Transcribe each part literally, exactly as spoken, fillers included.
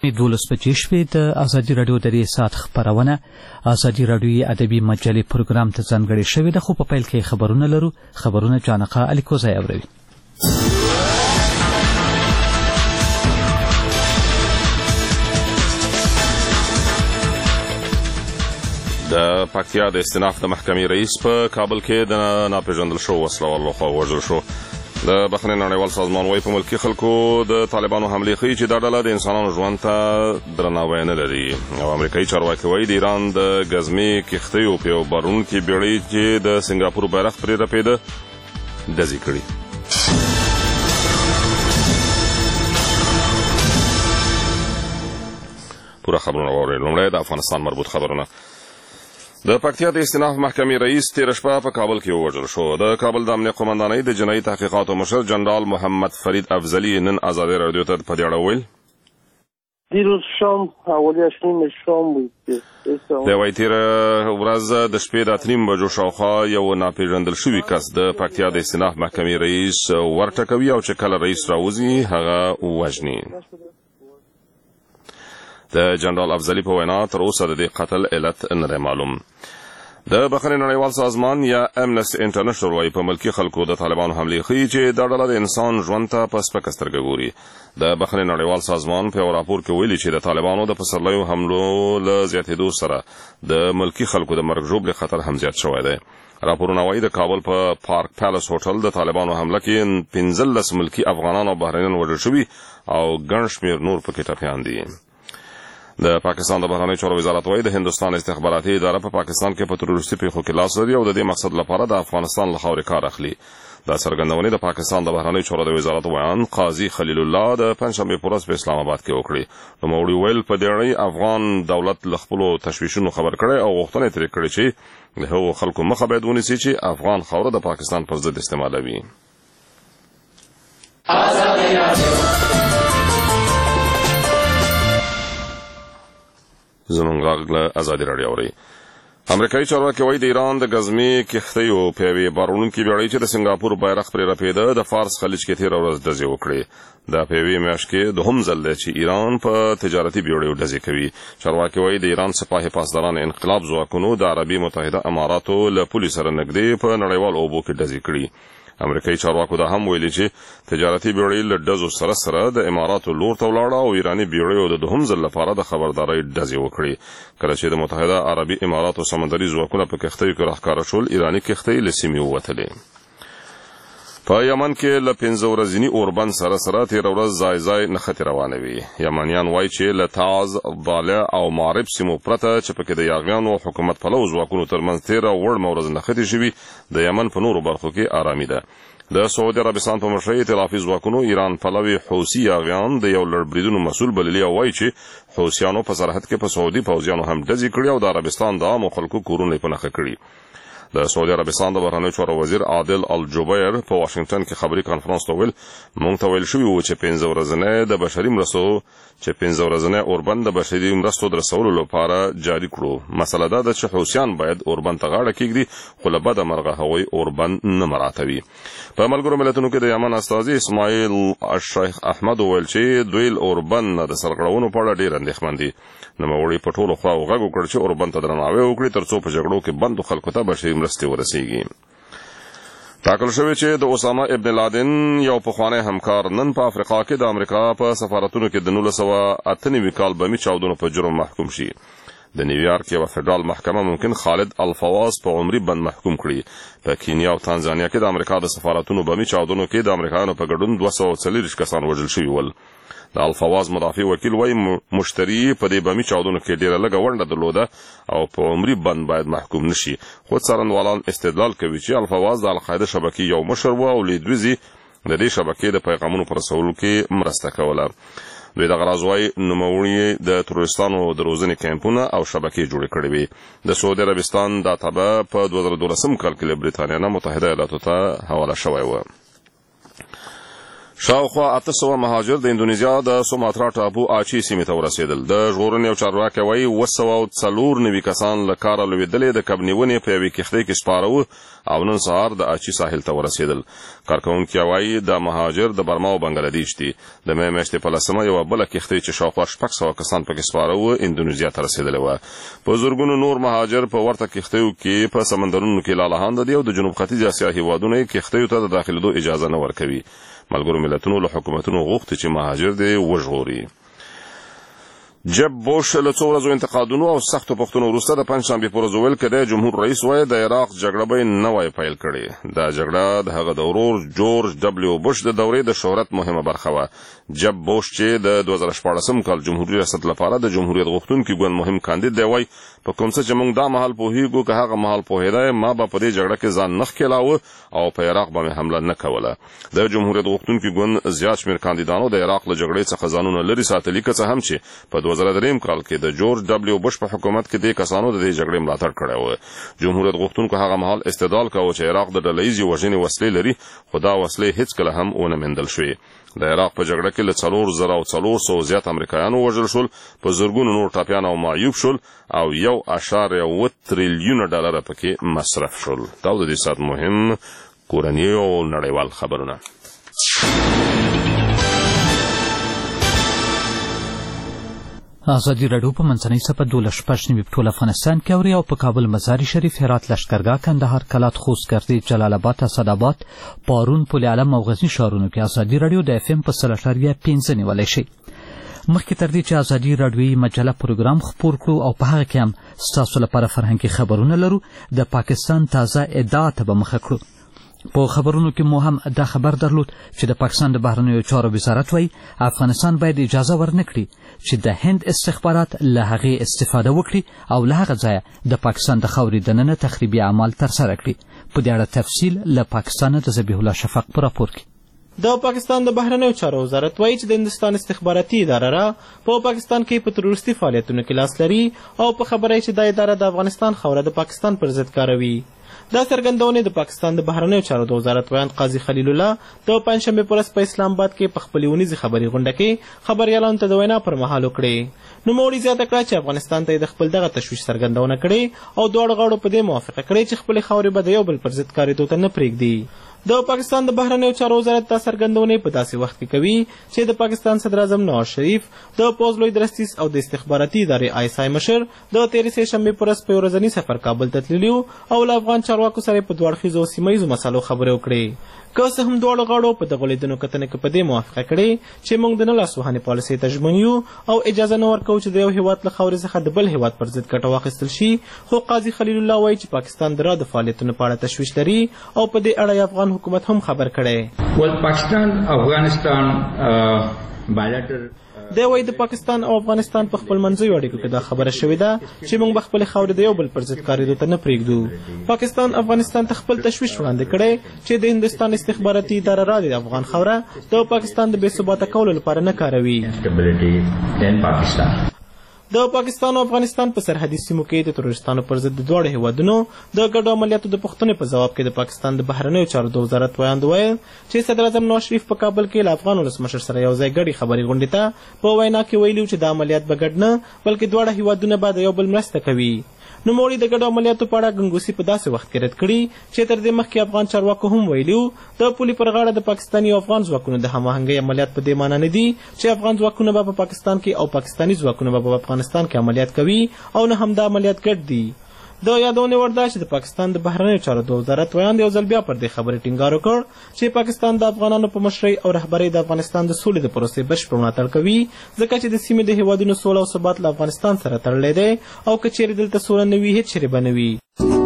کې دولس بجې شوې. د ازادي راډیو د دې ساعت خپرونه ازادي راډیوي ادبي مجلې پروګرام ته ځانګړې شوې ده، خو په پیل کې خبرونه لرو. خبرونه جانقه الیکوزی اوروي. د پکتیا د استیناف د محکمې رئیس په کابل کې د ناپېژندل شوو وسلوالو لخوا وژل شو. د بخښنې نړیوال سازمان وايي په ملکي خلکو د طالبانو حملې ښیي چې دا ډله د انسانانو ژوند ته درناوی نه لري. او امریکایي چارواکي وايي د ایران د ګزمې کښتیو په یو بارونکې بېړۍ چې د سنګاپور بیرغ پرې رپېده ډزې کړي. پوره خبرونه واورئ. لومړی د افغانستان مربوط خبرونه. د پکتیا د استیناف محکمې رئیس تېره شپه په کابل کې ووژل شو. د کابل د امنیت قومندانۍ د جنایي تحقیقاتو مشر جنرال محمد فرید افضلي نن ازادي راډیو ته په دې اړه وویل: دیروز شام حوالی اش نیم شام بود. د وایي تېره ورځ د شپې د اته نیم بجو شاوخوا یو ناپېژندل شوي کس د پکتیا د استیناف محکمې رئیس ورټکوي او چې کله رئیس راوځي هغه وژني. د جنرال افضلي په وینا تر اوسه د دې قتل علت نه دی معلوم. د بخښنې نړیوال سازمان یا امنسټي انټرنیشنل وايي په ملکي خلکو د طالبانو حملې ښیي چې دا ډله د انسان ژوند ته په سپکه سترګه ګوري. د بخښنې نړیوال سازمان په یو راپور کې ویلي چې د طالبانو د پسرلیو حملو له زیاتېدو سره د ملکي خلکو د مرګ ژوبلې خطر هم زیات شوی دی. راپورونه وايي د کابل په پارک پیلس هوټل د طالبانو حمله کې پنځلس ملکي افغانان او بهرنیان وژل شوي او ګڼ شمېر نور پکې ټپیان دي. د پاکستان د بهرنیو چارو وزارت وايي د هندوستان استخباراتي اداره په پاکستان کې په تروریستي پیښو کې لاس لري او د دې مقصد لپاره د افغانستان له خاورې کار اخلي. دا څرګندونې د پاکستان د بهرنیو چارو د وزارت ویان قاضي خلیل الله د پنجشنبې په ورځ په اسلام آباد کې وکړې. نوموړي ویل په دې اړه افغان دولت له خپلو تشویشونو خبر کړی او غوښتنه یې ترې کړې چې د هغو خلکو مخه باید ونیسي چې افغان خاوره د پاکستان پر ضد استعمالوي. زمونږ غږ له ازادي راډیو اورئ. امریکایي چارواکي وايي د ایران د ګزمې کښتیو په یوې بارونکې بېړۍ چې د سنګاپور بیرغ پرې رپېده د فارس خلیج کې تېره ورځ ډزې وکړې. دا په یوې میاشت کې دوهم ځل دی چې ایران په تجارتي بېړیو ډزې کوي. چارواکي وايي د ایران سپاهي پاسداران انقلاب ځواکونو د عربي متحده اماراتو له پولې سره نږدې په نړیوالو اوبو کې ډزې کړي. امریکایي چارواکو دا هم ویلي چې تجارتي بېړۍ له ډزو سره سره د اماراتو لور ته ولاړه او ایراني بېړیو د دوهم ځل لپاره د خبردارۍ ډزې وکړي. کله چې د متحده عربي اماراتو سمندري ځواکونه په کښتیو کې راښکاره شول، ایراني کښتۍ له سیمې ووتلې. په یمن کې له پنځه ورځني اوربند سره سره تېره ورځ ځای ځای نښتې روانې وي. یمنیان وایي چې له تعز، ضالع او معرب سیمو پرته چې پکې د یاغیانو حکومت پلو ځواکونو ترمنځ تېره وړمه ورځ نښتې شوي، د یمن په نورو برخو کې آرامي ده. د سعودي عربستان په مشرۍ ائتلافي ځواکونو ایران پلوي حوثي یاغیان د یو لړ بریدونو مسؤل بللي او وایي چې حوثیانو په سرحد کې په سعودي پوځیانو هم ډزې کړي او د عربستان د عامو خلکو کورونه یې په نښه کړي. د سعودي عربستان د بهرنیو چارو وزیر عادل الجبیر په واشنګټن کې خبري کانفرنس ته ویل: موږ ته ویل شوي وو چې پنځه ورځنی د بشري مرستو چې پنځه ورځنی اوربند د بشري مرستو د رسولو لپاره جاري کړو. مسله دا ده چې حوثیان باید اوربند ته غاړه کېږدي، خو له بده مرغه هغوی اوربند نه مراعاتوي. په ملګرو ملتونو کې د یمن استازي اسماعیل الشیخ احمد وویل چې دوی اوربند نه د سرغړونو په اړه ډېر اندېښمن دي. نوموړي په ټولو خواو غږ وکړ چې اوربند ته درناوی وکړي تر څو په جګړو کې بندو خلکو ته بشري مرستې ورسیږي. ټاکل شوی چې د اسامه ابن لادن یو پخوانی همکار نن په افریقا کې د امریکا په سفارتونو کې د نولس سوه اته نوي کال بمي چاودنو په جرم محکوم شي. د نیویارک یوه فدرال محکمه ممکن خالد الفواز په عمري بند محکوم کړي. په کینیا او تانزانیا کې د امریکا د سفارتونو بمي چاودنو کې د امریکایانو په ګډون دوه سوه څلېرویشت کسان وژل شوي ول. د الفواز مدافع وکیل وایي مشتري په دې بمي چاودنو کې ډېره لږه ونډه درلوده او په عمري بند باید محکوم نشي. خو څارنوالان استدلال کوي چې الفواز د القاعده شبکې یو مشر و او لیدوزي د دې شبکې د پیغامونو په رسولو کې مرسته کوله. دوی دغه راز وایي نوموړي د تروریستانو د روزنې کیمپونه او شبکې جوړې کړې وې. د سعودي عربستان دا تبه په دوه زره دولسم کال کې له برېټانیا نه متحده ایالاتو ته حواله شوی و. شاوخوا اته سوه مهاجر د اندونیزیا د سوماترا ټاپو آچي سیمې ته ورسېدل. د ژغورنې او چارواکي وایي اوه سوه او څلور نوي کسان له کاره لوېدلې د کب نیونې په یوې کښتۍ کې سپاره وو او نن سهار د آچي ساحل ته ورسېدل. کارکوونکي وایي د مهاجر د برما او بنګلادیش دي. د مې میاشتې په لسمه یوه بله کښتۍ چې شاوخوا شپږ سوه کسان پکې سپاره وو اندونیزیا ته رسېدلې وه. په زرګونو نور مهاجر په ورته کښتیو کې په سمندرونو کې لالهانده دي او د جنوب ختیځ اسیا هېوادونه یې کښتیو ته د داخلېدو اجازه نه ورکوي. ملګرو ملتونو له حکومتونو غوښتي چې مهاجر دې وژغوري. جب بوش له څو ورځو انتقادونو او سختو پوښتنو وروسته د پنجشنبې په ورځ وویل که دی جمهور رئیس وای د عراق جګړه به یې نه وای پیل کړې. دا جګړه د هغه د ورور جورج ډبلیو بوش د دورې د شهرت مهمه برخه وه. جب بوش چې د دوه زره شپاړسم کال جمهوري ریاست لپاره د جمهوریت غوښتونکي ګوند مهم کاندید دی وای په کوم څه چې موږ دا مهال پوهیږو که هغه مهال پوهېدی ما به په دې جګړه کې ځان نه ښکېلاوه او په عراق به مې حمله نه کوله. د جمهوریت غوښتونکي ګوند زیات شمېر کاندیدانو د عراق له جګړې څخه ځانونه لرې ساتلي که څه هم چې په دوه زره درېیم کال کې د جورج ډبلیو بوش په حکومت کې دې کسانو د دې جګړې ملاتړ کړی و. جمهوریت غوښتونکو هغه مهال استدلال کاوه چې عراق د ډلهییزې وژنې وسلې لري خو دا وسلې هېڅکله هم ونه موندل شوې. د عراق په جګړه کې له څلور زره او څلور سوه زیات امریکایان ووژل شول، په زرګونو نور ټاپیان او معیوب شول او یو اعشاریه اوه تریلیونه ډالره پکې مصرف شول. دا د دې ساعت مهم کورني او نړیوال خبرونه. ازادي راډیو په منځنۍ صفحه دولس شپږ نوي په ټول افغانستان کې اوري او په کابل، مزار شریف، هرات، لښکرګاه، کندهار، کلات، خوست، ګردې، جلال آباد، اسداباد، پارون، پل علم او غزني ښارونو کې ازادي راډیو د اف ام په سل اعشاریه پنځه نیولی شي. مخکې تر دې چې ازادي راډیویي مجله پروګرام خپور کړو او په هغه کې هم ستاسو لپاره فرهنګي خبرونه لرو، د پاکستان تازه ادعا ته به مخه کړو. په خبرونو کې مو هم دا خبر درلود چې د پاکستان د بهرنیو چارو وزارت وایي افغانستان باید اجازه ورنکړي چې د هند استخبارات له هغې استفاده وکړي او له هغه ځایه د پاکستان د خاورې دننه تخریبي اعمال ترسره کړي. په دې اړه تفصیل له پاکستانه د ذبیح الله شفق په راپور کې. د پاکستان د بهرنیو چارو وزارت وایي چې د هندوستان استخباراتي اداره را په پاکستان کې په تروریستي فعالیتونو کې لاس لري او په خبره چې دا اداره د افغانستان خاوره د پاکستان پر ضد کاروي. دا څرګندونې د پاکستان د بهرنیو چارو د وزارت ویاند قاضي خلیل الله د پنجشنبې په ورځ په اسلام آباد کې په خپلې اونیزې خبري غونډه کې خبریالانو ته د وینا پر مهال وکړې. نوموړي زیاته کړه چې افغانستان ته یې د خپل دغه تشویش څرګندونه کړې او دواړو غاړو په دې موافقه کړې چې خپلې خاورې به د یو بل پر ضد کارېدو ته نه پرېږدي. د پاکستان د بهرنیو چارو وزارت دا څرګندونې په داسې وخت کې کوي چې د پاکستان صدر اعظم نواز شریف د پوځ لوی درستیز او د استخباراتي ادارې آی اس آی مشر د تېرې سې شنبې په ورځ په یو ورځني سفر کابل ته تللي او له افغان چارواکو سره په دوه اړخیزو او سیمه ییزو مسالو خبرې وکړې. که څه هم دواړو غاړو په دغو لیدنو کتنې کې په دې موافقه کړې چې موږ د نه لاسوهنې پالیسۍ ته ژمن یو او اجازه نه ورکوو چې د یو هېواد له خاورې څخه د بل هېواد پر ضد ګټه واخیستل شي، خو قاضي خلیل الله وایي چې پاکستان د را د فعالیتونو په اړه تشویش لري او په دې اړه یې افغان حکومت هم خبر کړی. پاکستان افغانستان بایلټر دی وایي د پاکستان او افغانستان په خپل منځیو اړیکو کې دا خبره شوې ده چې موږ به خپلې خاورې د یو بل پر ضد کارېدو ته نه پرېږدو. پاکستان افغانستان ته خپل تشویش وړاندې کړی چې د هندوستان استخباراتي اداره را د افغان خاوره د پاکستان د بې ثباته کولو لپاره نه کاروي. د پاکستان او افغانستان په سرحدي سیمو کې د تروریستانو پر ضد د دواړو هېوادونو د ګډو عملیاتو د پوښتنې په ځواب کې د پاکستان د بهرنیو چارو د وزارت ویاند وویل چې صدر اعظم نواز شریف په کابل کې له افغان ولسمشر سره یو ځای ګډې خبرې غونډې ته په وینا کې ویلي چې د عملیات به ګډ نه بلکې دواړه هېوادونه به د یو بل مرسته کوي. نوموړي د ګډو عملیاتو په اړه ګنګوسي په داسې وخت کې رد کړي چې تر دې مخکې افغان چارواکو هم ویلي وو د پولې پر غاړه د پاکستاني او افغان ځواکونو د هماهنګۍ عملیات په دې معنا نه دي چې افغان ځواکونه به په پاکستان کې او پاکستاني ځواکونه به په افغانستان کې عملیات کوي او نه هم دا عملیات ګډ دي. د یادونې وړ ده چې د پاکستان د بهرنیو چارو د وزارت ویاند یو ځل بیا پر دې خبرې ټینګار وکړ چې پاکستان د افغانانو په مشرۍ او رهبرۍ د افغانستان د سولې د پروسې بشپړ ملاتړ کوي ځکه چې د سیمې د هېوادونو سوله او ثبات له افغانستان سره تړلی دی او که چیرې دلته سوله نه وي هېڅ چیرې به نه وي.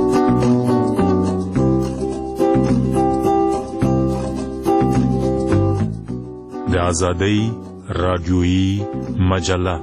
د ازادۍ راډیویي مجله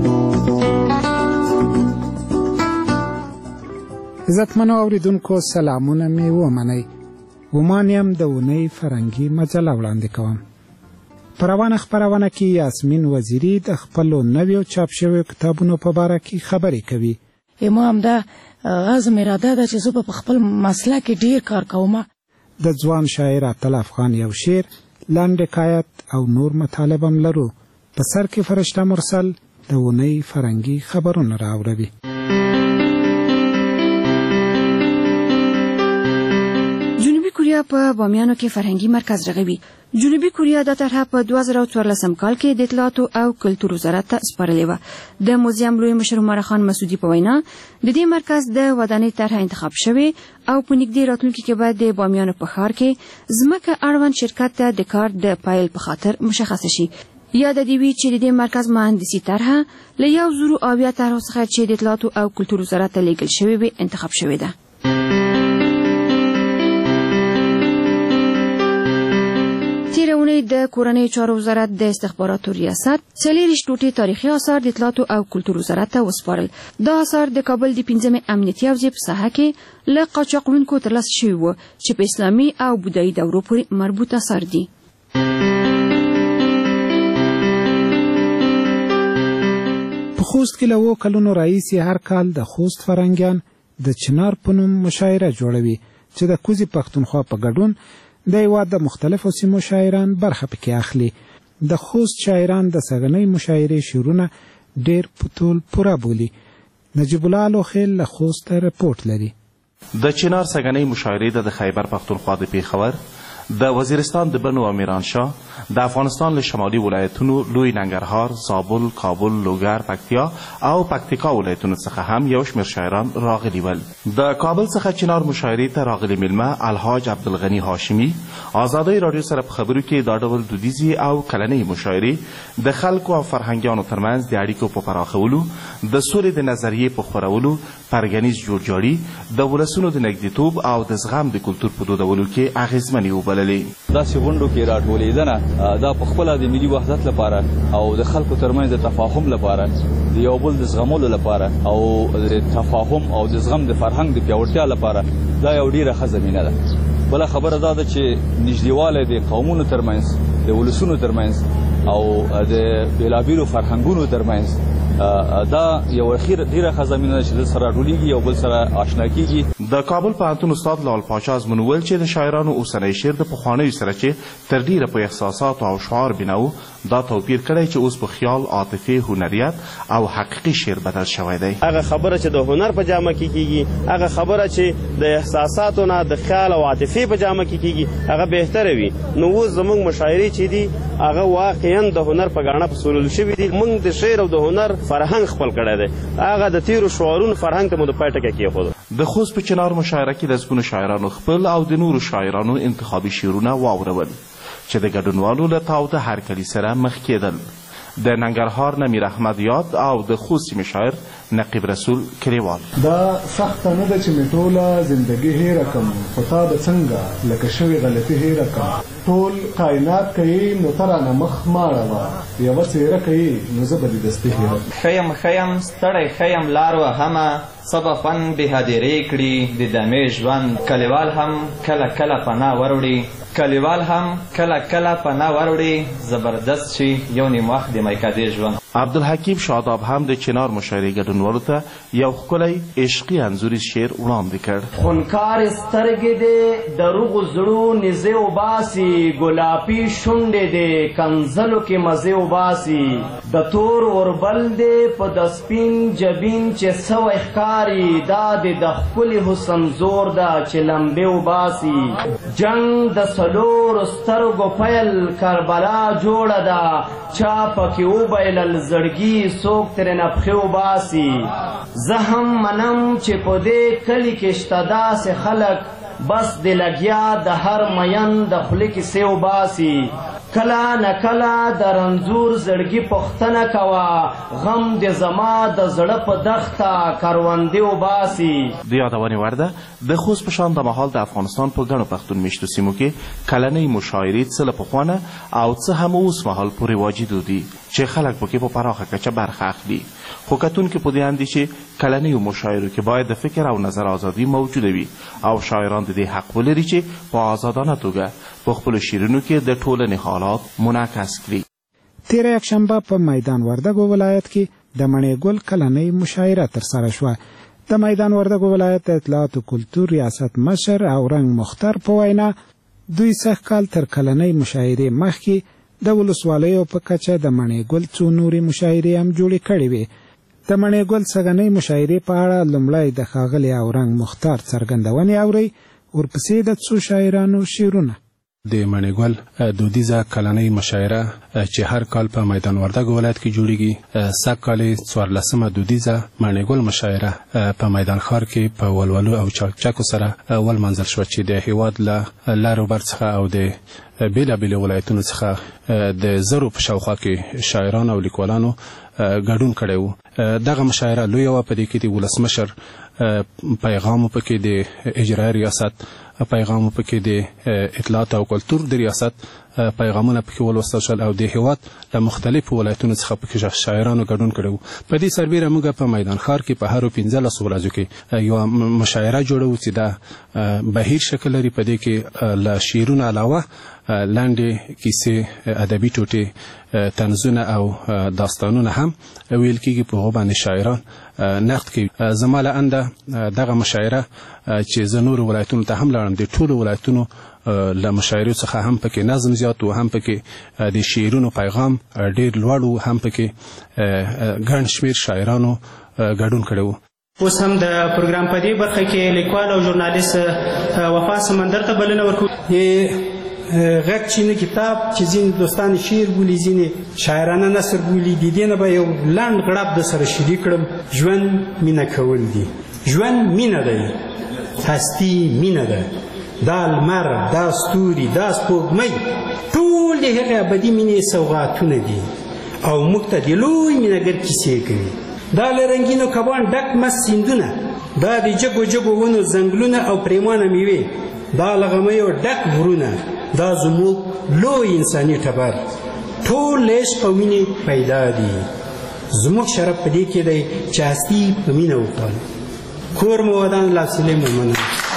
عزتمنو اوریدونکو سلامونه مې ومنئ. ګمان یم د اونۍ فرهنګي مجله وړاندې کوم. په روانه خپرونه کې یاسمین وزیري د خپلو نویو چاپ شویو کتابونو په باره کې خبرې کوي. ما همدا عزم اراده ده چې زه په خپل مسله کې ډیر کار کوم. د ځوان شاعر اتل افغان یو شعر لاندې حکایت او نور مطالب هم لرو. په سر کې فرشته مرسل د اونۍ فرنګي خبرونه راوړي. جنوبي کوریا په بامیانو کې فرهنګي مرکز رغوي. جنوبي کوریا د طرحه په دوه زره څوارلسم کال کې د اطلاعاتو او کلتور وزارت ته سپارلې و. د موزیم لوی مشر عمر خان مسعودي په وینا د دې مرکز د ودانۍ طرحه انتخاب شوی او په نږدې راتلونکي کې به د بامیانو په ښار کې ځمکه اړوند شرکت ته د کار د پایل په خاطر مشخص شي. یا د دې وی چې د دې مرکز مهندسي طرحه له یو زرو اویا طرحو څخه چې د اطلاعاتو او کلتور وزارت ته لیږل شوی وي انتخاب شوی ده. تیرونی د کورنۍ چارو وزارت د استخباراتو ریاست څلېرویشت ټوټې تاریخي آثار د اطلاعاتو او کلتور وزارت ته وسپارل. دا آثار د کابل د پنځمې امنیتي حوزې په ساحه کې له قاچاقونکو ترلاسه شوي وو چې په اسلامي او بودایي دورو پورې مربوط آثار دي. په خوست کې له اوو کلونو راهیسې هر کال د خوست فرهنګیان د چنار په نوم مشاعره جوړوي چې د کوزي پښتونخوا په ګډون د هېواد د مختلفو سیمو شاعران برخه پکې اخلي. د خوست شاعران د سږنۍ مشاعرې شعرونه ډېر په طول پوره بولي. نجیب الله لوخیل له خوسته رپورټ لري. د چنار سږنۍ مشاعرې د خیبر پښتونخوا د پیښور، د وزیرستان د بنو او میرانشاه، د افغانستان له شمالي ولایتونو لوی ننګرهار، زابل، کابل، لوګر، پکتیا او پکتیکا ولایتونو څخه هم یو شمېر شاعران راغلي ول. د کابل څخه چنار مشاعرې ته راغلي میلمه الحاج عبدالغني هاشمي آزادۍ راډیو سره په خبرو کې دا ډول دودیزې او کلنۍ مشاعرې د خلکو او فرهنګیانو ترمنځ د اړیکو په پراخولو، د سولې د نظریې په خپرولو، پرګنیز جوړجاړي، د ولسونو د نږدېتوب او د زغم د کلتور په دودولو کې اغېزمنې وبللې. داسې غونډو کې راټولېدنه دا په خپله د ملي وحدت لپاره او د خلکو ترمنځ د تفاهم لپاره، د یو بل د زغمولو لپاره او د تفاهم او د زغم د فرهنګ د پیاوړتیا لپاره دا یو ډېره ښه زمینه ده. بله خبره دا ده چې نږدېوالی د قومونو ترمنځ، د ولسونو ترمنځ او د بېلابېلو فرهنګونو ترمنځ دا یو ډېره ښه زمینه ده چې د سره راټولېږي او بل سره آشنا کېږي. د کابل پوهنتون استاد لال پاچا ازمون وویل چې د شاعرانو اوسنی شعر د پخوانیو سره چې تر ډېره په احساساتو او شعار بناو دا توپیر کړی چې اوس په خیال، عاطفې، هنریت او حقیقي شعر بدل شوی دی. هغه خبره چې د هنر په جامه کې کېږي، هغه خبره چې د احساساتو نه د خیال او عاطفې په جامه کې کېږي هغه بهتره وي. نو اوس زموږ مشاعرې چې دي هغه واقعا د هنر په ګاڼه پسولل شوي دي. موږ د شعر او د هنر فرهنګ خپل کړی دی، هغه د تیرو شعارونو فرهنګ ته مو د پای ټکی کېښود. د خوست په چنار مشاعره کې لسګونو شاعرانو خپل او د نورو شاعرانو انتخابي شعرونه واورول چې د ګډونوالو له تاوده هرکلي سره مخ کېدل. د ننګرهار نه میر احمد یاد او د خوست سیمې شاعر نقیب رسول کلیوال: دا سخته نه ده چې مې ټوله زندګي هیره کړم، خو تا به څنګه لکه شوې غلطي هیره کړم. ټول کائنات کوي نو ته رانه مخ مه اړوه، یوه څېره کوي نو زه به دې دستي هیره کړم. ښه یم ښه یم ستړی ښه یم لار وهمه، څه به خوند بېهدیرې کړي د دمې ژوند. کلیوال هم کله کله پناه وروړي، کلیوال هم کله کله پناه وروړي، زبردست شي یو نیم وخت د میکدې ژوند. عبدالحکیم شاداب هم د چنار مشاعرې ګډونوالو ته یو ښکلی عشقي انځوریز شعر وړاندې کړ. خونکارې سترګې دې د روغو زړو نیزې وباسي، ګلابي شونډې دې کنځلو کې مزې وباسي. د تور اوربل دې په د سپین جبین چې سوی ښکاري، دا دې د ښکلي حسن زور ده چې لمبې وباسي. جنګ د څلورو سترګو پیل کربلا جوړه ده، چا پکې وبایلل زړګي څوک ترېنه پښې وباسي. زه هم منم چې په دې کلي کې شته داسې خلک بس د لګیا د هر مین د خولې کیسې وباسي. کله نه کله د رنځور زړګي پوښتنه کوه، غم د زما د زړه په دښته کروندې وباسي. د یادونې وړ ده د خوست په شان د مهال د افغانستان په ګڼو پښتون میشتو سیمو کې کلنۍ مشاعرې څه له پخوانه او څه هم اوس مهال پورې واجد دي چې خلک پکې په پراخه کچه برخه اخلي. خو کتونکي په دې اند دي چې کلنیو مشاعرو کې باید د فکر او نظر ازادي موجوده وي او شاعران د دې حق ولري چې په آزادانه توګه په خپلو شعرونو کې د ټولنې حالات منعکس کړي. تېره یکشنبه په میدان وردګو ولایت کې د مڼې ګل کلنۍ مشاعره ترسره شوه. د میدان وردګو ولایت د اطلاعات و کلتور ریاست مشر او رنګ مختار په وینا دوی سږ کال تر کلنۍ مشاعرې مخکې د ولسوالیو په کچه د مڼې ګل څو نورې مشاعرې هم جوړې کړې وې. د مڼې ګل سږنۍ مشاعرې په اړه لومړی د ښاغلي اورنګ مختار څرګندونې اورئ، ورپسې د څو شاعرانو شعرونه. د مڼې ګل دودیزه کلنۍ مشاعره چې هر کال په میدان وردګ ولایت کې جوړیږي، سږ کال یې څوارلسمه دودیزه مڼې ګل مشاعره په میدان ښار کې په ولولو او چکچکو سره ولمانځل شوه چې د هیواد له لر و بر څخه او د بېلابېلو ولایتونو څخه د زرو په شاوخوا کې شاعرانو او لیکوالانو ګډون کړی و. دغه مشاعره لویه وه، په دې کې د ولسمشر پیغام پکې د اجرایي ریاست پیغام پکې د اطلاعات او کلتور د ریاست پیغامونه پکې ولوستل شول او د هیواد له مختلفو ولایتونو څخه پکې شاعرانو ګډون کړی و. په دې سربیره موږ په میدان ښار کې په هرو پنځلسو ورځو کې یوه مشاعره جوړوو چې دا بهیر شکل لري. په دې کې له شعرونو علاوه لنډې کیسې، ادبي ټوټې، طنزونه او داستانونه هم ویل کېږي. په هغو باندې شاعران نقد کوي. زما له انده دغه مشاعره چې زه نورو ولایتونو ته هم لاړم، د ټولو ولایتونو له مشاعرو څخه هم پکې نظم زیات و، هم پکې د شعرونو پیغام ډېر لوړ و، هم پکې ګڼ شمېر شاعرانو ګډون کړی و. اوس هم د پروګرام په دې برخه کې لیکوال او ژورنالیست وفا سمندر ته بلنه ورکوو. غږ چینه کتاب چې ځینې دوستان شعر بولي، ځینې شاعرانه نثر بولي، د دې نه به یو لنډ غړپ د سره شریک کړم. ژوند مینه کول دي، ژوند مینه دی، هستي مینه ده، دا لمر، دا ستوري، دا سپوږمۍ ټول د هغې ابدي مینې سوغاتونه دي او موږ ته د لوی مینهګر کیسې کوي. دا له رنګینو کبان ډک مست سیندونه، دا د جګو جګو ونو ځنګلونه او پریمانه میوې، دا له غمیو ډک غرونه، دا زموږ لوی انساني ټبر، ټول له عشق او مینې پیدا دي. زموږ شرف په دې کې دی چې هستي په مینه وپالو. کور مو ودان، لاسیلې مو منم.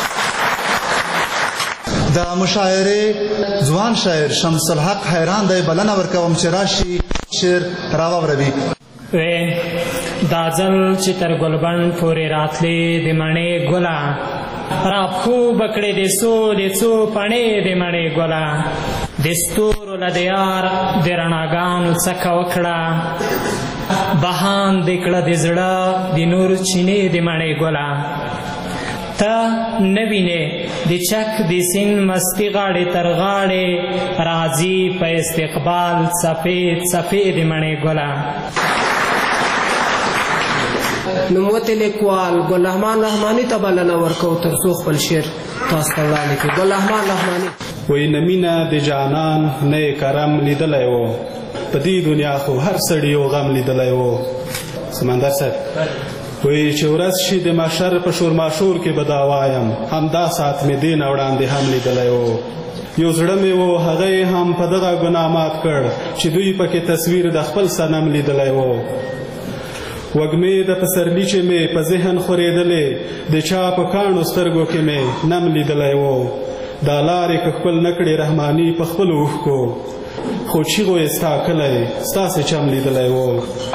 د مشاعرې ځوان شاعر شمس الحق حیران دی، بلنه ورکوم چې راشي شعر راواوروي. دا ځل چې تر ګلبن پورې راتلې د مڼې ګله، را پښو بکړې د څو د څو پڼې د مڼې ګله، د ستورو له د یار د رڼاګانو څکه وکړه، بهان دې کړه د زړه د نور چینې د مڼې ګله. ته نه وینې د چک د سیند مستي غاړې تر غاړې، راځي په استقبال سفید سفید د مڼې ګله. نوموتی لیکوال ګل رحمان رحماني ته بلنه ورکوو تر څو خپل شعر تاسو ته وړاندې کړي. ګل رحمان رحماني وایي نه مینه د جانان نه یې کرم لیدلی و، په دې دنیا خو هر سړي یو غم لیدلی و. سمندر صاحب وایي چې ورځ شي د محشر په شور ماشور کې به دا وایم، همدا ساعت مې دې نه وړاندې هم لیدلی و. یو زړه مې و هغه یې هم په دغه ګناه مات کړ چې دوی پکې تصویر د خپل صنم لیدلی و. وږمې د پسرلي چې مې په ذهن خورېدلې، د چا په کاڼو سترګو کې مې نم لیدلی و. دا لارې که ښکل نه کړې رحماني په خپلو اوښکو، خو چیغو یې ستا کلی ستاسې چم لیدلی و.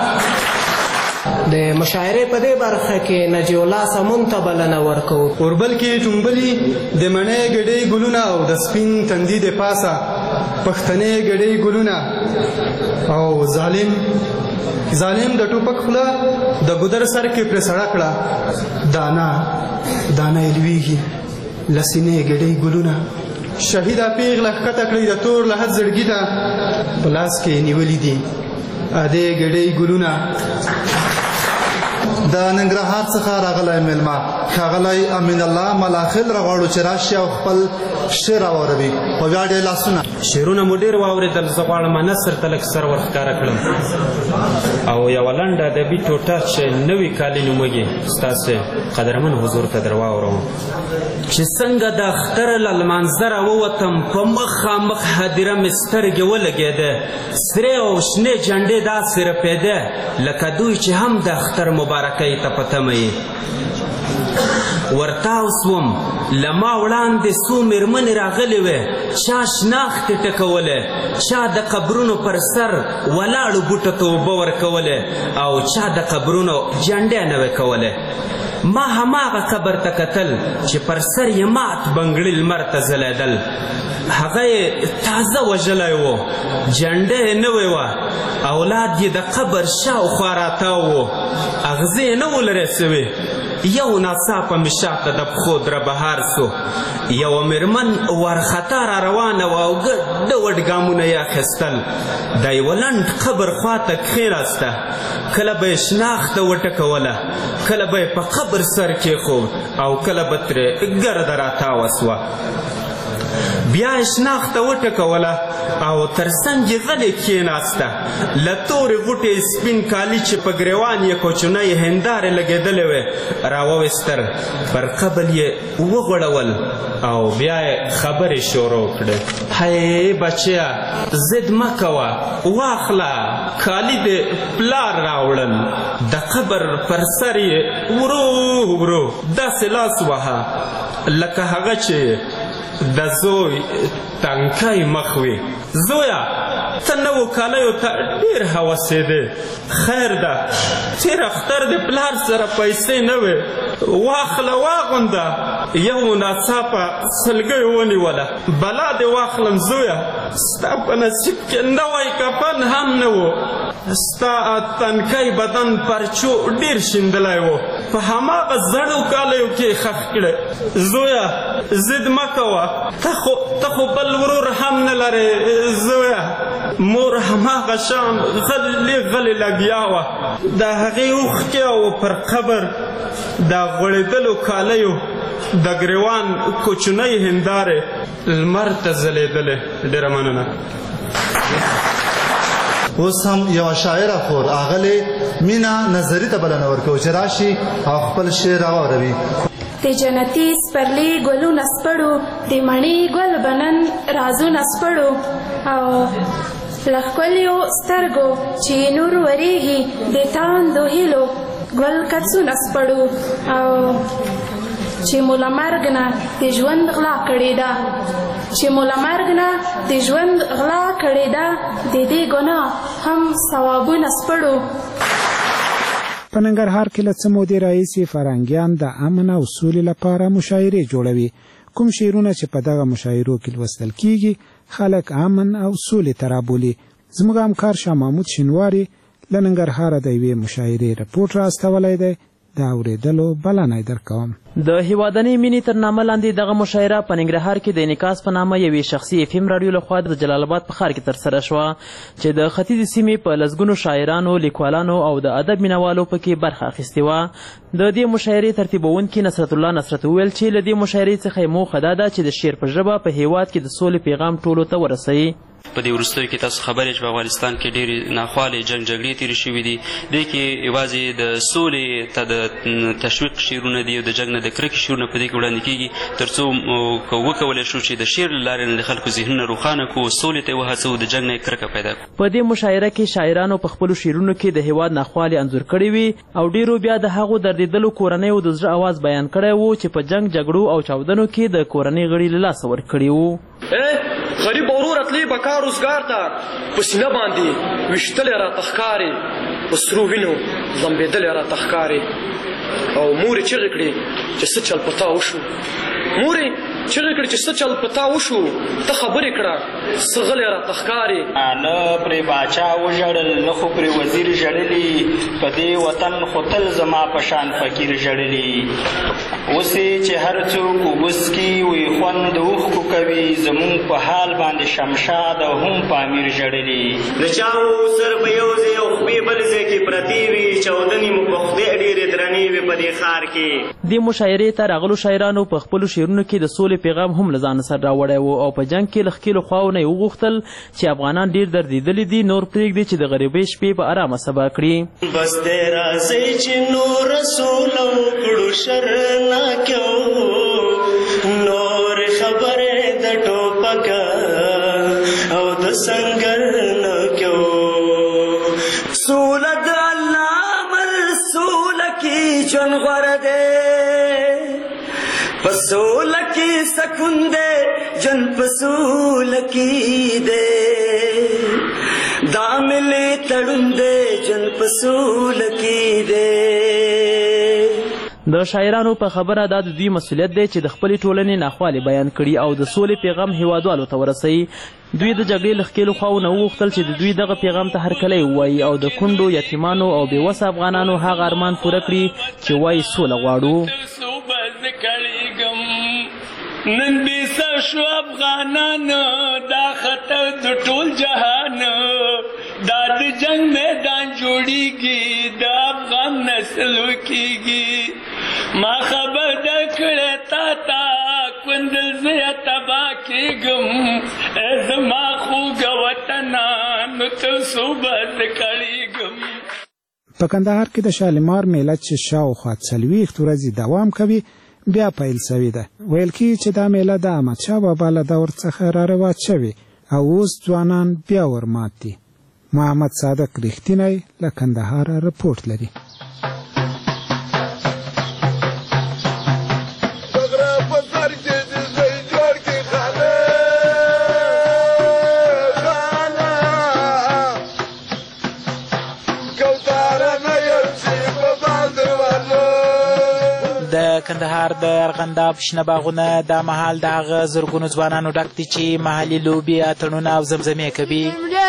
د مشاعرې په دې برخه کې نجیب الله سمون ته بلنه ورکوو. اوربل کې ټومبلي د مڼې ګډۍ ګلونه او د سپین تندي د پاسه پښتنې ګډۍ ګلونه، او ظالم ظالم د ټوپک خوله د ګودر سر کې پرې سړه کړه، دانا دانا یې لویږي له سینې ګډۍ ګلونه. شهیده پیغله ښکته کړئ د تور لحد زړګي ته، په لاس کې یې نیولي دي ادې ګډۍ ګلونه. د ننګرهار څخه راغلی میلمه ښاغلی امین الله ملاخل راغواړو چې راشي او خپل شعر راواوروي. په بیا ډېر لاسونه شعرونه مو ډېر واورېدل، زه غواړم نثر ته لږ سر ورښکاره کړم او یوه لنډه ادبي ټوټه چې نوي کالي نومېږي ستاسې قدرمن حضور ته در واوروم. چې څنګه د اختر له لمانځه راووتم، په مخامخ هدیره مې سترګې ولګېده، سرې او شنې جنډې داسې رپېده لکه دوی چې هم د اختر مبارکۍ ته په تمه یې. ورتاو سوم، له ما وړاندې څو مېرمنې راغلې وې، چا شناختې ټکولې، چا د قبرونو پر سر ولاړو بوټو ته اوبه ورکولې او چا د قبرونو جنډې نه وې کولې. ما هماغه قبر ته کتل چې پر سر یې مات بنګړي لمر ته ځلیدل. هغه یې تازه وژلی و، جنډه یې نوې وه، اولاد یې د قبر شاوخوا راتاو و، اغزې یې نه و لرې سوې. یو ناڅاپه مې شاته د پښو دره بهار سو، یوه مېرمن ورخطا را روانه وه او ګډ وډ ګامونه یې اخیستل. د یوه لنډ قبر خواته کښېناسته، کله به یې شناخته وټکوله، کله به یې په قبر سر کېښود او کله به ترې ګرده راتاوه سوه. بیا یې شناخته وټکوله او تر څنګ یې غلې کښېناسته. له تورې غوټې سپین کالي چې په ګریوان یې کوچنۍ هندارې لګېدلې وې راوویستل، پر قبر یې وغوړول او بیا یې خبرې شروع کړې. هی بچیه ضد مه کوه، واخله کالي دې پلار راوړل. د قبر پر سر یې ورو ورو داسې لاس وهه لکه هغه چې د زوی تنکی مخ وي. زویه ته نوو کالیو ته ډېر هوسېدې، خیر ده تېر اختر د پلار سره پیسې نه وې، واخله واغونده. یو ناڅاپه سلګۍ ونیوله، بلا دې واخلم زویه، ستا په نصیب کې نوی کفن هم نه و، ستا تنکی بدن پرچو ډېر شیندلی و، په هماغه زړو کالیو کې یې ښخ کړې. زویه ضد مه کوه، ته خو بل ورور هم نه لرې زویه. مور هماغه شان غلې غلې لګیا وه، د هغې اوښکې او پر قبر د غوړېدلو کالیو د ګریوان کوچنۍ هندارې لمر ته ځلېدلې. ډېره مننه. اوس هم یوه شاعره خور اغلې مینا نظري ته بلنه ورکوو چې راشي او خپل شعر راواروي. د جنتي سپرلي ګلونه سپړو، د مڼې ګل بنن رازونه سپړو، او له ښکلیو سترګو چې نور وریږي د تاندو هیلو ګل کڅونه سپړو، او چې مو له مرګ نه د ژوند غلا کړې ده، چې مو له مرګ نه د ژوند غلا کړې ده، د دې ګناه هم ثوابونه سپړو. په ننګرهار کې له څه مودې راهیسې فرهنګیان د امن او سولې لپاره مشاعرې جوړوي. کوم شعرونه چې په دغه مشاعرو کې لوستل کیږي خلک امن او سولې ته رابولي. زموږ همکار شاه محمود شینواري له ننګرهاره د یوې مشاعرې رپورټ راستولی دی، د اورېدلو بلنه یې درکوم. د هیوادنۍ مینې تر نامه لاندې دغه مشاعره په ننګرهار کې د انعکاس په نامه یوې شخصي اف ام راډیو لخوا د جلال آباد په ښار کې ترسره شوه، چې د ختیځې سیمې په لسګونو شاعرانو، لیکوالانو او د ادب مینوالو پکې برخه اخیستې وه. د دې مشاعرې ترتیبوونکي نصرت الله نصرت وویل چې له دې مشاعرې څخه یې موخه دا ده چې د شعر په ژبه په هیواد کې د سولې پیغام ټولو ته ورسوي. په دې وروستیو کې تاسو خبرې چې په افغانستان کې ډېرې ناخوالې جنګ جګړې تېرې شوي دي، دې کې یوازې د سولې ته د تشویق شعرونه دي او د جنګ نه د کرکې شعرونه په دې کې وړاندې کېږي، تر څو وکولی شو چې د شعر له لارې نه د خلکو ذهنونه روښانه کړو، سولې ته یې وهڅوو، د جنګ نه یې کرکه پیدا کړو. په دې مشاعره کې شاعرانو په خپلو شعرونو کې د هیواد ناخوالې انځور کړې وي او ډېرو بیا د هغو دردېدلو کورنیو د زړه اواز بیان کړی و چې په جنګ جګړو او چاودنو کې د کورنۍ غړي له لاسه ورکړي وو. غریب ورور تلی به کار روزګار ته په سینه باندې ویشتلی راته ښکارې، په سرو وینو لمبېدلی راته ښکارې، او مورې چغې کړې چې څه چل په تا وشو، مورې چغې کړې چې څه چل په تا وشو، ته خبرې کړه څه غلی راته ښکارې. نه پرې باچا وژړل، نه خو پرې وزیر ژړلي، په دې وطن خو تل زما په شان فقیر ژړلي. اوس چې هر څوک وبسکي وی خوند د اوښکو کوي، زمونږ په حال باندې شمشاد او هم په امیر ژړلي. د چاو سر به یو ځای او خپې بل ځای کې پرتې وي، چاودنې مو په خدای ډېرې درنې وي په دې ښار کې. دې مشاعرې ته راغلو شاعرانو په خپلو شعرونو کې د سولې پیغام هم له ځانه سره راوړی و او په جنګ کې له ښکېلو خواو نه یې وغوښتل چې افغانان ډېر دردېدلي دي، نور پرېږدي چې د غریبۍ شپې په ارامه سبا کړي. بس دی راځئ چې نور سوله وکړو، شر نه کوو، نور خبرې د ټوپک او د سنګر نه کوو. سوله د الله امر، سوله کې ژوند غوره دی، په سوله کې سکون دی، ژوند په سوله کې دی، دا ملي تړون دی، ژوند په سوله کې دی. د شاعرانو په خبره دا د دوی مسؤلیت دی چې د خپلې ټولنې ناخوالې بیان کړي او د سولې پیغام هیوادوالو ته ورسوي. دوی د جګړې له ښکېلو خواوو وغوښتل چې د دوی دغه پیغام ته هرکلی ووایي او د کونډو یتیمانو او بېوسه افغانانو هغه ارمان پوره کړي چې وایي سوله غواړو. نن بیسه شو افغانان دا خطر د ټول جهان دا د جنگ میدان جوړیږي د افغان نسل کیږي ما خبر در کړه تا تا کندل زه تبا کېږم ای زما خوږه وطنه نو ته صوبه زه کړېږم. په کندهار کې د شالمار میله چې شاوخوا څلوېښت ورځې دوام کوي بیا پیل سوې ده. ویل کېږي چې دا میله د احمدشاه بابا له دور څخه را رواج شوې او اوس ځوانان بیا ورمات دي. محمد صادق رښتینی له کندهاره رپورټ لري. د کندهار د ارغنداب شنه باغونه دا مهال د هغه زرګونو ځوانانو ډک دي چې محلي لوبې اتڼونه او زمزمې کوي.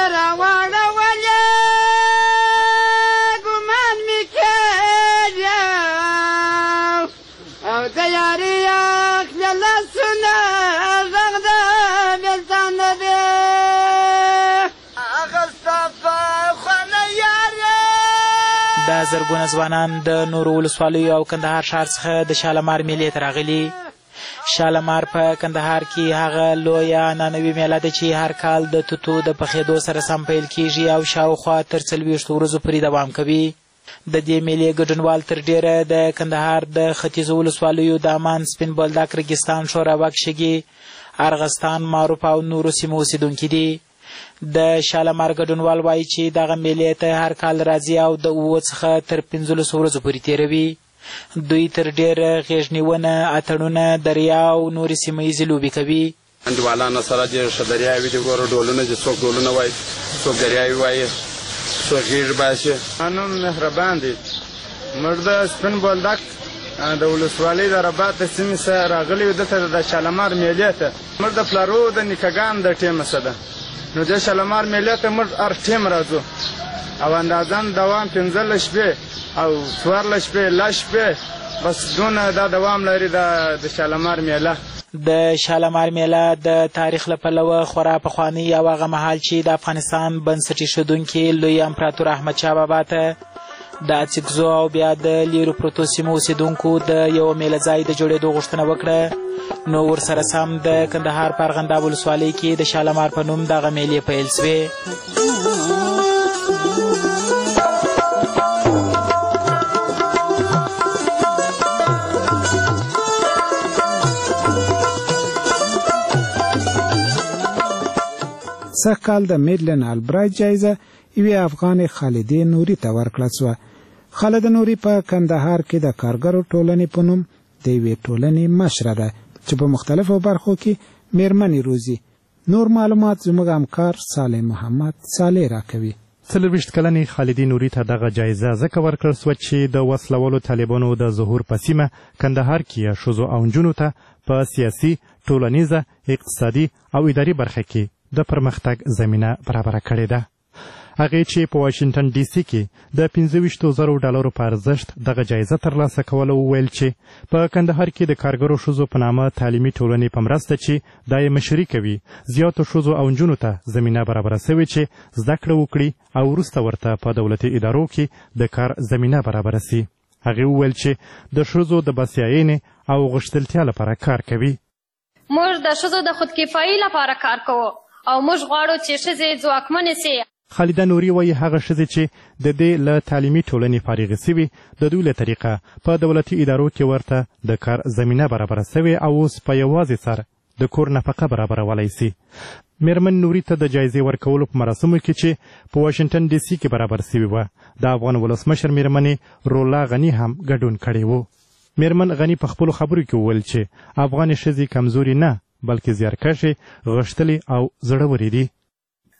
دا زرګونه ځوانان د نورو ولسوالیو او کندهار ښار څخه د شالمار میلې ته راغلي. شالمار په کندهار کې هغه لویه عنعنوي میله ده چې هر کال د توتو د پخېدو سره سم پیل کیږي او شاوخوا تر څلوېښتو ورځو پورې دوام کوي. د دې میلې ګډونوال تر ډېره د کندهار د ختیځو ولسوالیو دامان، سپین بولدک، ریګستان، شورابک، شګي، ارغستان، معروف او نورو سیمو اوسېدونکي دي. د شالمار ګډونوال وایي چې دغه میلې ته هر کال راځي او د اووه څخه تر پنځلسو ورځو پورې تېروي. دوی تر ډېره غېږنیونه، اتڼونه، دریا او نورې سیمه ییزې لوبې کوي. انډیوالانو سره ډېر ښه دریاوې دي. ګوره ډولونه چې څوک ډولونه وایي، څوک دریاوې وایي، څوک غېږ باسي. نوم مهربان دی. موږ د سپین بولدک د ولسوالۍ د رباط د سیمې څخه راغلي یو دلته د شالمار میلې ته. موږ د پلارو د نیکهګانو د ټیمه څخه ده. نو د شالمار میلې ته موږ هر ټیم راځو او اندازان دوام پنځلس شپې او څوارلس شپې لس شپې بس دونه دا دوام لري د شالمار میله. د شالمار میله د تاریخ له پلوه خورا پخوانۍ او هغه مهال چې د افغانستان بنسټ ایښودونکي لوی امپراتور احمدشاه بابا ته د اڅکزو او بیا د لیرو پروتو سیمو اوسېدونکو د یوه میله ځای د جوړېدو غوښتنه وکړه. نو ورسره سم د کندهار په ارغنداب ولسوالۍ کې د شالمار په نوم دغه میلې پیل سوې. سږ کال د میډلن البرایټ جایزه یوې افغانې خالدې نوري ته ورکړه سوه. خالده نوري په کندهار کې د کارګرو ټولنې په نوم د یوې ټولنې مشره ده چې په مختلفو برخو کې میرمنې روزي. نور معلومات زموږ همکار صالح محمد صالح راکوي. څلوېښت کلنې خالدې نوري ته دغه جایزه ځکه ورکړل سوه چې د وسلوالو طالبانو د ظهور په سیمه کندهار کې ښځو او نجونو ته په سیاسي، ټولنیزه، اقتصادي او اداري برخه کې د پرمختګ زمینه برابره کړې ده. هغې چې په واشنګټن ډي سي کې د پنځه ویشتو زرو ډالرو په ارزښت دغه جایزه ترلاسه کوله وویل چې په کندهار کې د کارګرو ښځو په نامه تعلیمي ټولنې په مرسته چې دا یې مشري کوي زیاتو ښځو او نجونو ته زمینه برابره سوې چې زده کړه وکړي او وروسته ورته په دولتي ادارو کې د کار زمینه برابره سي. هغې وویل چې د ښځو د بسیاینې او غښتلتیا لپاره کار کوي. موږ د ښځو د خودکفایي لپاره کار کوو او موږ غواړو چې ښځې ځواکمنې سي. خالده نوري وایي هغه ښځې چې د دې له تعلیمي ټولنې فارغې سوي د دوی له طریقه په دولتي ادارو کې ورته د کار زمینه برابره سوې او اوس په یوازې سر د کور نفقه برابرولی سي. میرمن نوري ته د جایزې ورکولو په مراسمو کې چې په واشنګټن ډي سي کې برابر سوي وه د افغان ولسمشر میرمنې رولا غني هم ګډون کړی و. میرمن غني په خپلو خبرو کې وویل چې افغانې ښځې کمزوري نه بلکې زیارکښې، غښتلې او زړورې دي.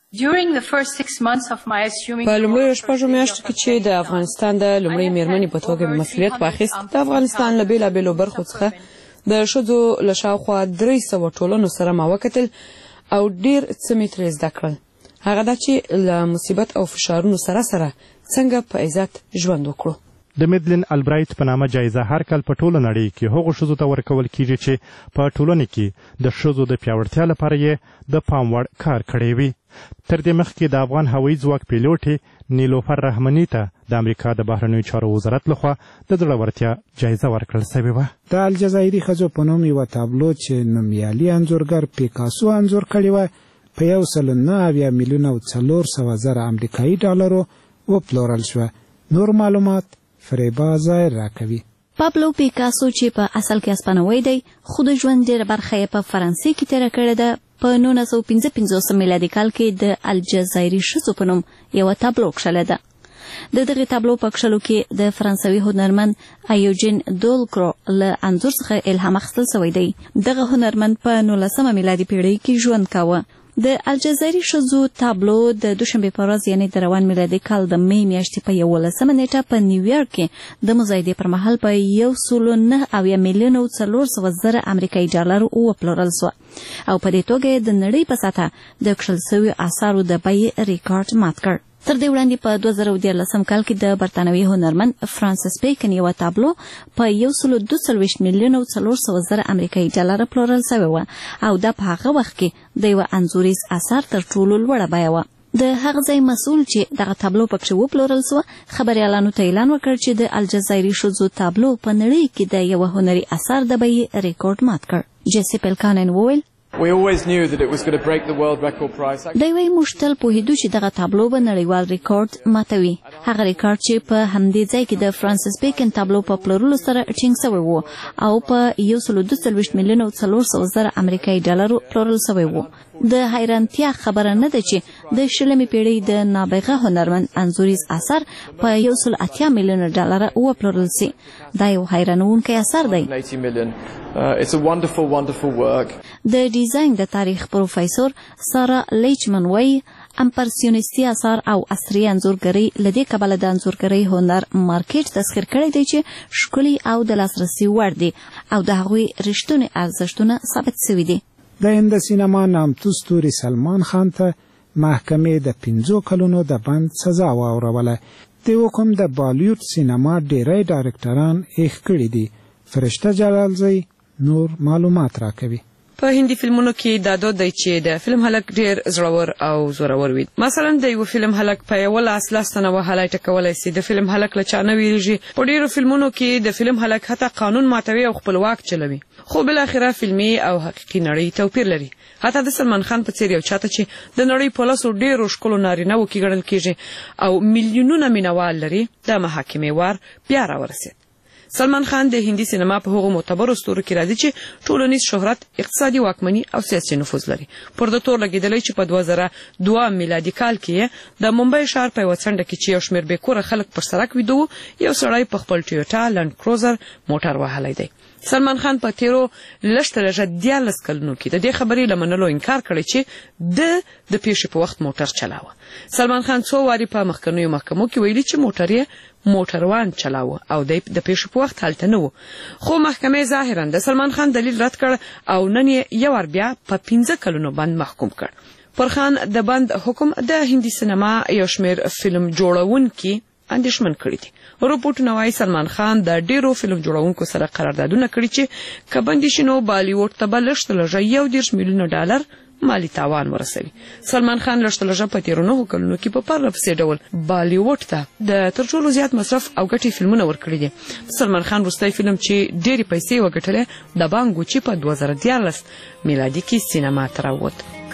په لومړیو شپږو میاشتو کې چې د افغانستان د لومړۍ میرمنې په توګه مسؤلیت واخیست، د افغانستان له بېلابېلو برخو څخه د ښځو له شاوخوا درې سوه ټولنو سره ما وکتل او ډېر څه مې ترې زده کړل. هغه دا چې له مصیبت او فشارونو سره سره څنګه په عزت ژوند وکړو. د میدلین البرایت په نامه جایزه هر کال په ټوله نړۍ کې هغو ښځو ته ورکول کیږي چې په ټولنه کې د ښځو د پیاوړتیا لپاره یې د پام وړ کار کړی وي. تر دې مخکې د افغان هوایي ځواک پیلوټې نیلوفر رحماني ته د امریکا د بهرنیو چارو وزارت لخوا د زړورتیا جایزه ورکړل سوې وه. د الجزایري ښځو په نوم یوه تابلو چې نومیالي انځورګر پیکاسو انځور کړې وه په یو سل نه اویا میلیونه او څلور سوه زره امریکایي ډالرو وپلورل شوه. نور معلومات فریبا ظاهر راکوي. پابلو پیکاسو چې په اصل کې اسپانوی دی، خو د ژوند ډېره برخه یې په فرانسې کې تېره کړې ده. په نولس سوه پنځه پنځوس میلادي کال کې د الجزایري ښځو په نوم یوه تابلو کښلې ده. د دغې تابلو په کښلو کې د فرانسوي هنرمند ایوجین دولکرو له انځور څخه الهام اخیستل سوی دی. دغه هنرمند په نولسمه میلادي پیړۍ کې ژوند کاوه. د الجزایري ښځو تابلو د دوشنبې په ورځ یعنې د روان میلادي کال د مې میاشتې په یولسمه نیټه په نیویارک کې د مزایدې پر مهال په یو سلو نه اویا میلیونه او څلور سوه زره امریکایي ډالرو وپلورل سوه او په دې توګه یې د نړۍ په سطحه د کښل سویو اثارو د بیې ریکارډ مات کړ. تر دې وړاندې په دوه زره دیارلسم کال کې د برتانوي هنرمند فرانسیس بیکن یوه تابلو په یو سلو دوه څلوېښت میلیونه او څلور سوه زره امریکایي ډالره پلورل سوې وه او دا په هغه وخت کې د یوه انځوریز اثر تر ټولو لوړه بیه وه. د هغه ځای مسؤل چې دغه تابلو پکښې وپلورل سوه خبریالانو ته اعلان وکړ چې د الجزایري ښځو تابلو په نړۍ کې د یوه هنري اثر د بیې ریکارډ مات کړ. جیسي پیلکانن وویل We always knew that it was going to break the world record price. دوی وایي موږ تل پوهېدو چې دغه تابلو به نړیوال ریکارډ ماتوي. هغه ریکارډ چې په همدې ځای کې د فرانسیس بیکن تابلو په پلورلو سره ټینګ سوی و او په یو سلو دوه څلوېښت میلیونه او څلور سوه زره امریکایي ډالرو پلورل سوی و. د حیرانتیا خبره نه ده چې د شلمې پیړۍ د نابغه هنرمند انځوریز اثر په یو سل اتیا میلیونه ډالره وپلورل سي. دا یو حیرانوونکی اثر دی. د ډیزاین د تاریخ پروفیسور سارا لیچمن وایي امپرسیونیستي اثار او عصري انځورګرۍ له دې کبله د انځورګرۍ هنر مارکیټ تسخیر کړی دی چې ښکلي او د لاسرسي وړ دي او د هغوی رښتونې ارزښتونه ثابت سوي دي. د هند سینما نامتو ستوري سلمان خان ته محکمې د پنځو کلونو د بند سزا واوروله. د حکم د بالیوډ سینما ډیری ډایرکټران ایښ کړي دي. فرشته جلالزی نور معلومات راکوي. په هندي فلمونو کې دا دود دی چې د فلم هلک ډیر زړور او زورور وي. مثلا د یو فلم هلک په یو لاس لاستنه وهلای ټکولی سي. د فلم هلک له چا نه ویریږي. په ډیرو فلمونو کې د فلم هلک حتی قانون ماتوي او خپلواک چلوي. خو بالاخره فلمي او حقیقي نړۍ توپیر لري. حتی د سلمان خان په څیر یو چاته چې د نړۍ په لاسو ډیرو ښکلو نارینه‌وو کې ګڼل کیږي او میلیونونه مینوال لري، د محاکمې وار بیا راورسېد. سلمان خان د هندي سینما په هغو معتبرو ستورو کې راځي چې ټولنیز شهرت، اقتصادي واکمني او سیاسي نفوذ لري. پر د تور لګېدلی چې په دوه زره دوه میلادي کال کې د ممبۍ ښار په یوه څنډه کې چې یو شمېر بېکوره خلک پر سړک ویده وو، یو سړی په خپل ټیوټا لنډ کروزر موټر وهلی دی. سلمان خان په تیرو لږ تر لږه دیارلس کلونو کې د دې خبرې له منلو انکار کړی چې د د پیښې په وخت موټر چلاوه. سلمان خان څو وارې په مخکنیو محکمو کې ویلي چې موټر یې موټروان چلاوه او د پیښې په وخت هلته نه و. خو محکمې ظاهرا د سلمان خان دلیل رد کړ او نن یې یو وار بیا په پنځه کلونو بند محکوم کړ. پر خان د بند حکم د هندي سینما یو شمېر فلم جوړونکي اندېښمن کړي دي. رپورټونه وایي سلمان خان د ډیرو فلم جوړونکو سره قراردادونه کړي چې که بندي شي نو بالیوډ ته به لږ تر لږه یو دېرش میلیونه ډالر مالی تاوان ورسوي. سلمان خان لږ تر لږه په تېرو نهو کلونو کې په پرله پسې ډول بالیوډ ته د تر ټولو زیات مصرف او ګټې فلمونه ورکړي دي. سلمان خان وروستی فلم چې ډېرې پیسې یې وګټلې د بانګو چې په دوه زره دیارلس میلادي کې سینما ته راووت.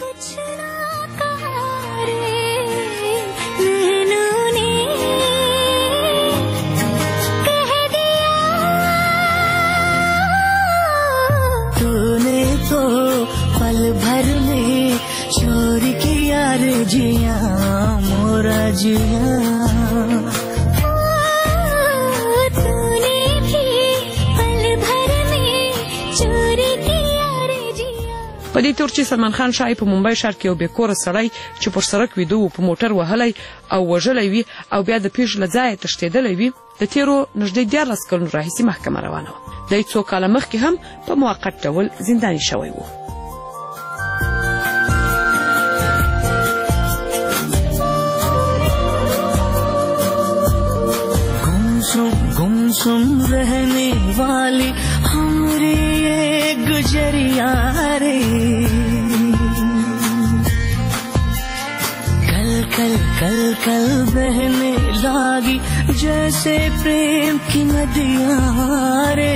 भर में चोर किया रे जिया मोरा जिया तूने भी पल भर में चोरी किया रे जिया. په دې تور چې سلمان خان شای په ممبئی ښار کې یو بېکوره سړی چې پر سړک ویده و په موټر وهلی او وژلی وي او بیا د پیښې له ځایه تښتېدلی وي د تېرو نږدې دیارلس کلونو راهیسې محکمه روانه وه. دی څو کاله مخکې هم په موقت ډول زنداني شوی و. गुमसुम रहने वाली हमारी ये गुजरिया रे कल कल कल कल बहने लागी जैसे प्रेम की नदियां रे.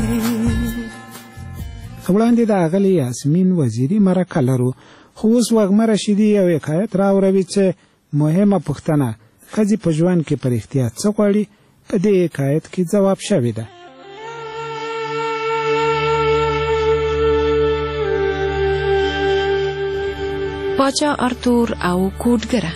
وړاندې د اغلی یاسمین وزیری مرکه لرو خو اوس وږمه رشیدي یو حکایت راوروي چې مهمه پوښتنه ښځې په ژوند کې په رښتیا څه غواړي په دې حکایت کې ځواب شوی ده. پاچا ارتور او کوډګره.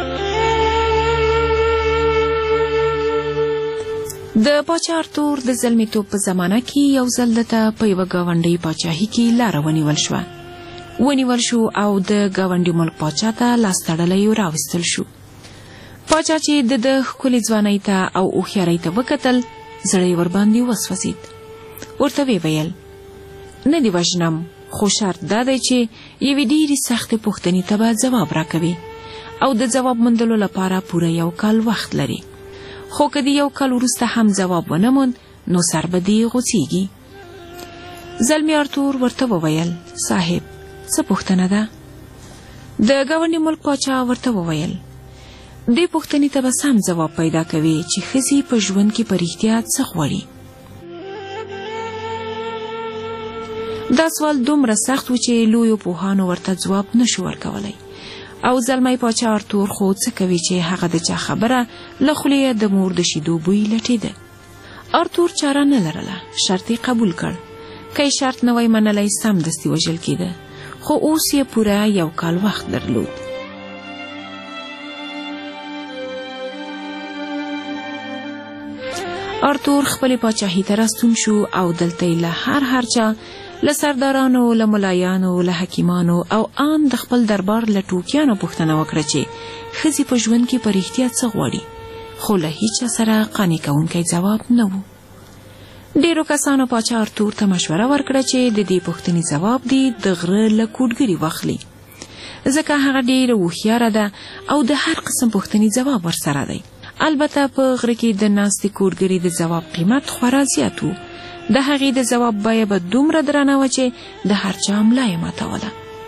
د پاچا ارتور د زلمیتوب په زمانه کې یو ځل دته په یوه ګاونډۍ پاچاهي کې لاره ونیول شوه. ونیول شو او د ګاونډي ملک پاچا ته لاس تړلی راوستل شو. پاچا چې د د ښکلې ځوانۍ ته او هوښیارۍ ته وکتل زړه یې ورباندې وسوځېد. ورته ویې ویل نه دې وژنم خو شرط دا دی چې یوې ډېرې سختې پوښتنې ته به ځواب راکوي او د ځواب موندلو لپاره پوره یو کال وخت لري. خو که د یو کال وروسته هم ځواب ونه موند نو سر به دې غوڅېږي. زلمی ارتور ورته وویل صاحب څه پوښتنه ده؟ د ګاونډي ملک پاچا ورته وویل دې پوښتنې ته به سم ځواب پیدا کوي چې ښځې په ژوند کې په رښتیا څه غواړي. دا سوال دومره سخت و چې لویو پوهانو ورته ځواب نشو ورکولی او زلمی پاچا ارتور خو څه کوي چې هغه د چا خبره له خولې د مور د شیدو بوی لټېده. ارتور چاره نه لرله، شرط یې قبول کړ. که یې شرط نه وای منلی سمدستي وژل کېده، خو اوس یې پوره یو کال وخت درلود. ارتور خپل پاچاهي ته راستون شو او دلته یې له هر هر چا له سردارانو، له ملایانو، له حکیمانو او عام د خپل دربار له ټوکیانو پوښتنه وکړه چې ښځې په ژوند کې په رښتیا څه غواړي، خو له هیچا سره قانع کوونکی ځواب نه و. ډېرو کسانو پاچا ارتور ته مشوره ورکړه چې د دې پوښتنې ځواب دی د غره له کوډګري واخلي، ځکه هغه ډېره هوښیاره ده او د هر قسم پوښتنې ځواب ورسره دی. البته په غره کې د ناستې کوډګري د ځواب قیمت خورا زیات و. د هغې د ځواب بیه به دومره درنه وه چې د هر چا ملا یې ماتوله.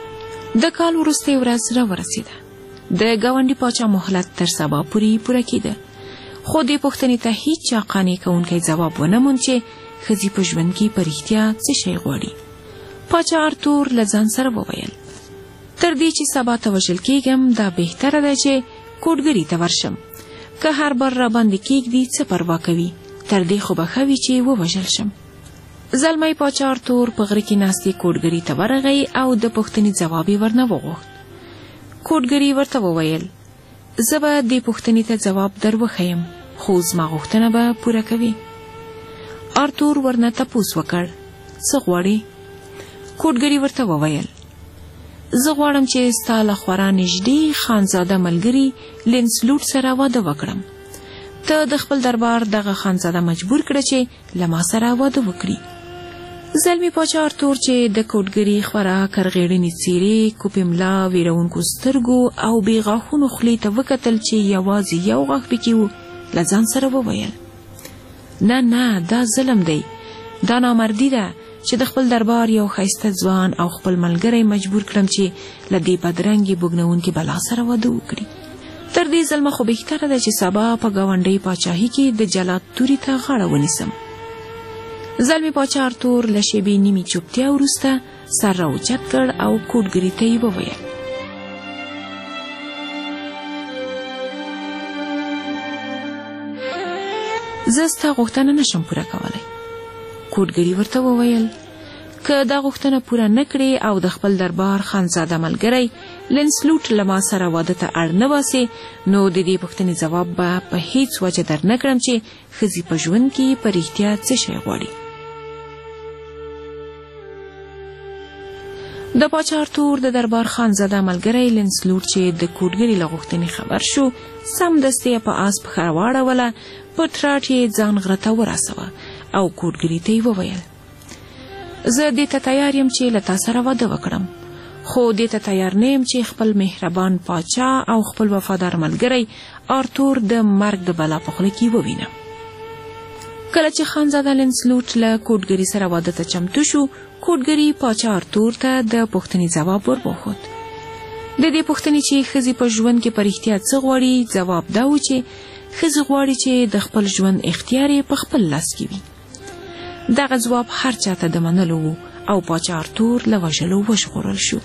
د کال وروستۍ ورځ راورسېده. د ګاونډي پاچا مهلت تر سبا پورې پوره کېده، خو دې پوښتنې ته هیڅ چا قانع کوونکی ځواب ونه موند چې ښځې په ژوند کې په رښتیا څه شی غواړي. پاچا ارتور له ځان سره وویل تر دې چې سبا ته وژل کېږم دا بهتره ده چې کوډګري ته ورشم. که هر بار راباندې کېږدي څه پروا کوي، تر دې خو به ښه وي چې ووژل شم. زلمی پاچا ارتور په غره کې ناستې کوډګري ته ورغی او د پوښتنې ځواب یې ورنه وغوښت. کوډګري ورته وویل زه به دې پوښتنې ته ځواب در وښیم، خو زما غوښتنه به پوره کوي. ارتور ورنه تپوس وکړ څه غواړې؟ کوډګري ورته وویل زه غواړم چې ستا له خورا نږدې خانزاده ملګري لینسلوټ سره واده وکړم. ته د خپل دربار دغه خانزاده مجبور کړه چې له ما سره واده وکړي. زلمی پاچا ارتور چې د کوډګري خورا کرغېړنې څېرې، کوپې ملا، ویرونکو سترګو او بې غاښونو خولې ته وکتل چې یوازې یو غاښ پکې و، له ځان سره وویل نه نه دا ظلم دی، دا نامردي ده چې د خپل دربار یو ښایسته ځوان او خپل ملګری مجبور کړم چې له دې بدرنګې بوږنونکي بلا سره واده وکړي. تر دې ظلمه خو بهتره ده چې سبا په ګاونډۍ پاچاهي کې د جلاد توري ته غاړه ونیسم. زلمی پاچا ارتور له شېبې نیمې چوپتیا وروسته سر راوچت کړ او کوډګري ته یې وویل زه ستا غوښتنه نشم پوره کولی. کوډګري ورته وویل که دا غوښتنه پوره نه کړې او د خپل دربار خانزاده ملګری لینسلوټ له ما سره واده ته اړ نه باسې، نو د دې پوښتنې ځواب به په هیڅ وجه در نه کړم چې ښځې په ژوند کې په رښتیا څه شی غواړي. د پاچا ارتور د دربار خانزاده ملګری لینسلوټ چې د کوډګري له غوښتنې خبر شو سمدستي په آس پښه واړوله په تراټ یې ځان غره ته ورسوه او کوډګري ته یې وویل زه دې ته تیار یم چې له تا سره واده وکړم خو دې ته تیار نه یم چې خپل مهربان پاچا او خپل وفادار ملګری ارتور د مرګ د بلا په خوله کې ووینم کله چې خانزاده لینسلوټ له کوډګري سره واده ته چمتو شو کوډګري پاچا ارتور ته د پوښتنې ځواب وربښود د دې پوښتنې چې ښځې په ژوند کې په رښتیا څه غواړي ځواب دا و چې ښځې غواړي چې د خپل ژوند اختیار یې په خپل لاس کې وي دغه ځواب هر چا ته د منلو و او پاچا ارتور له وژلو وژغورل شو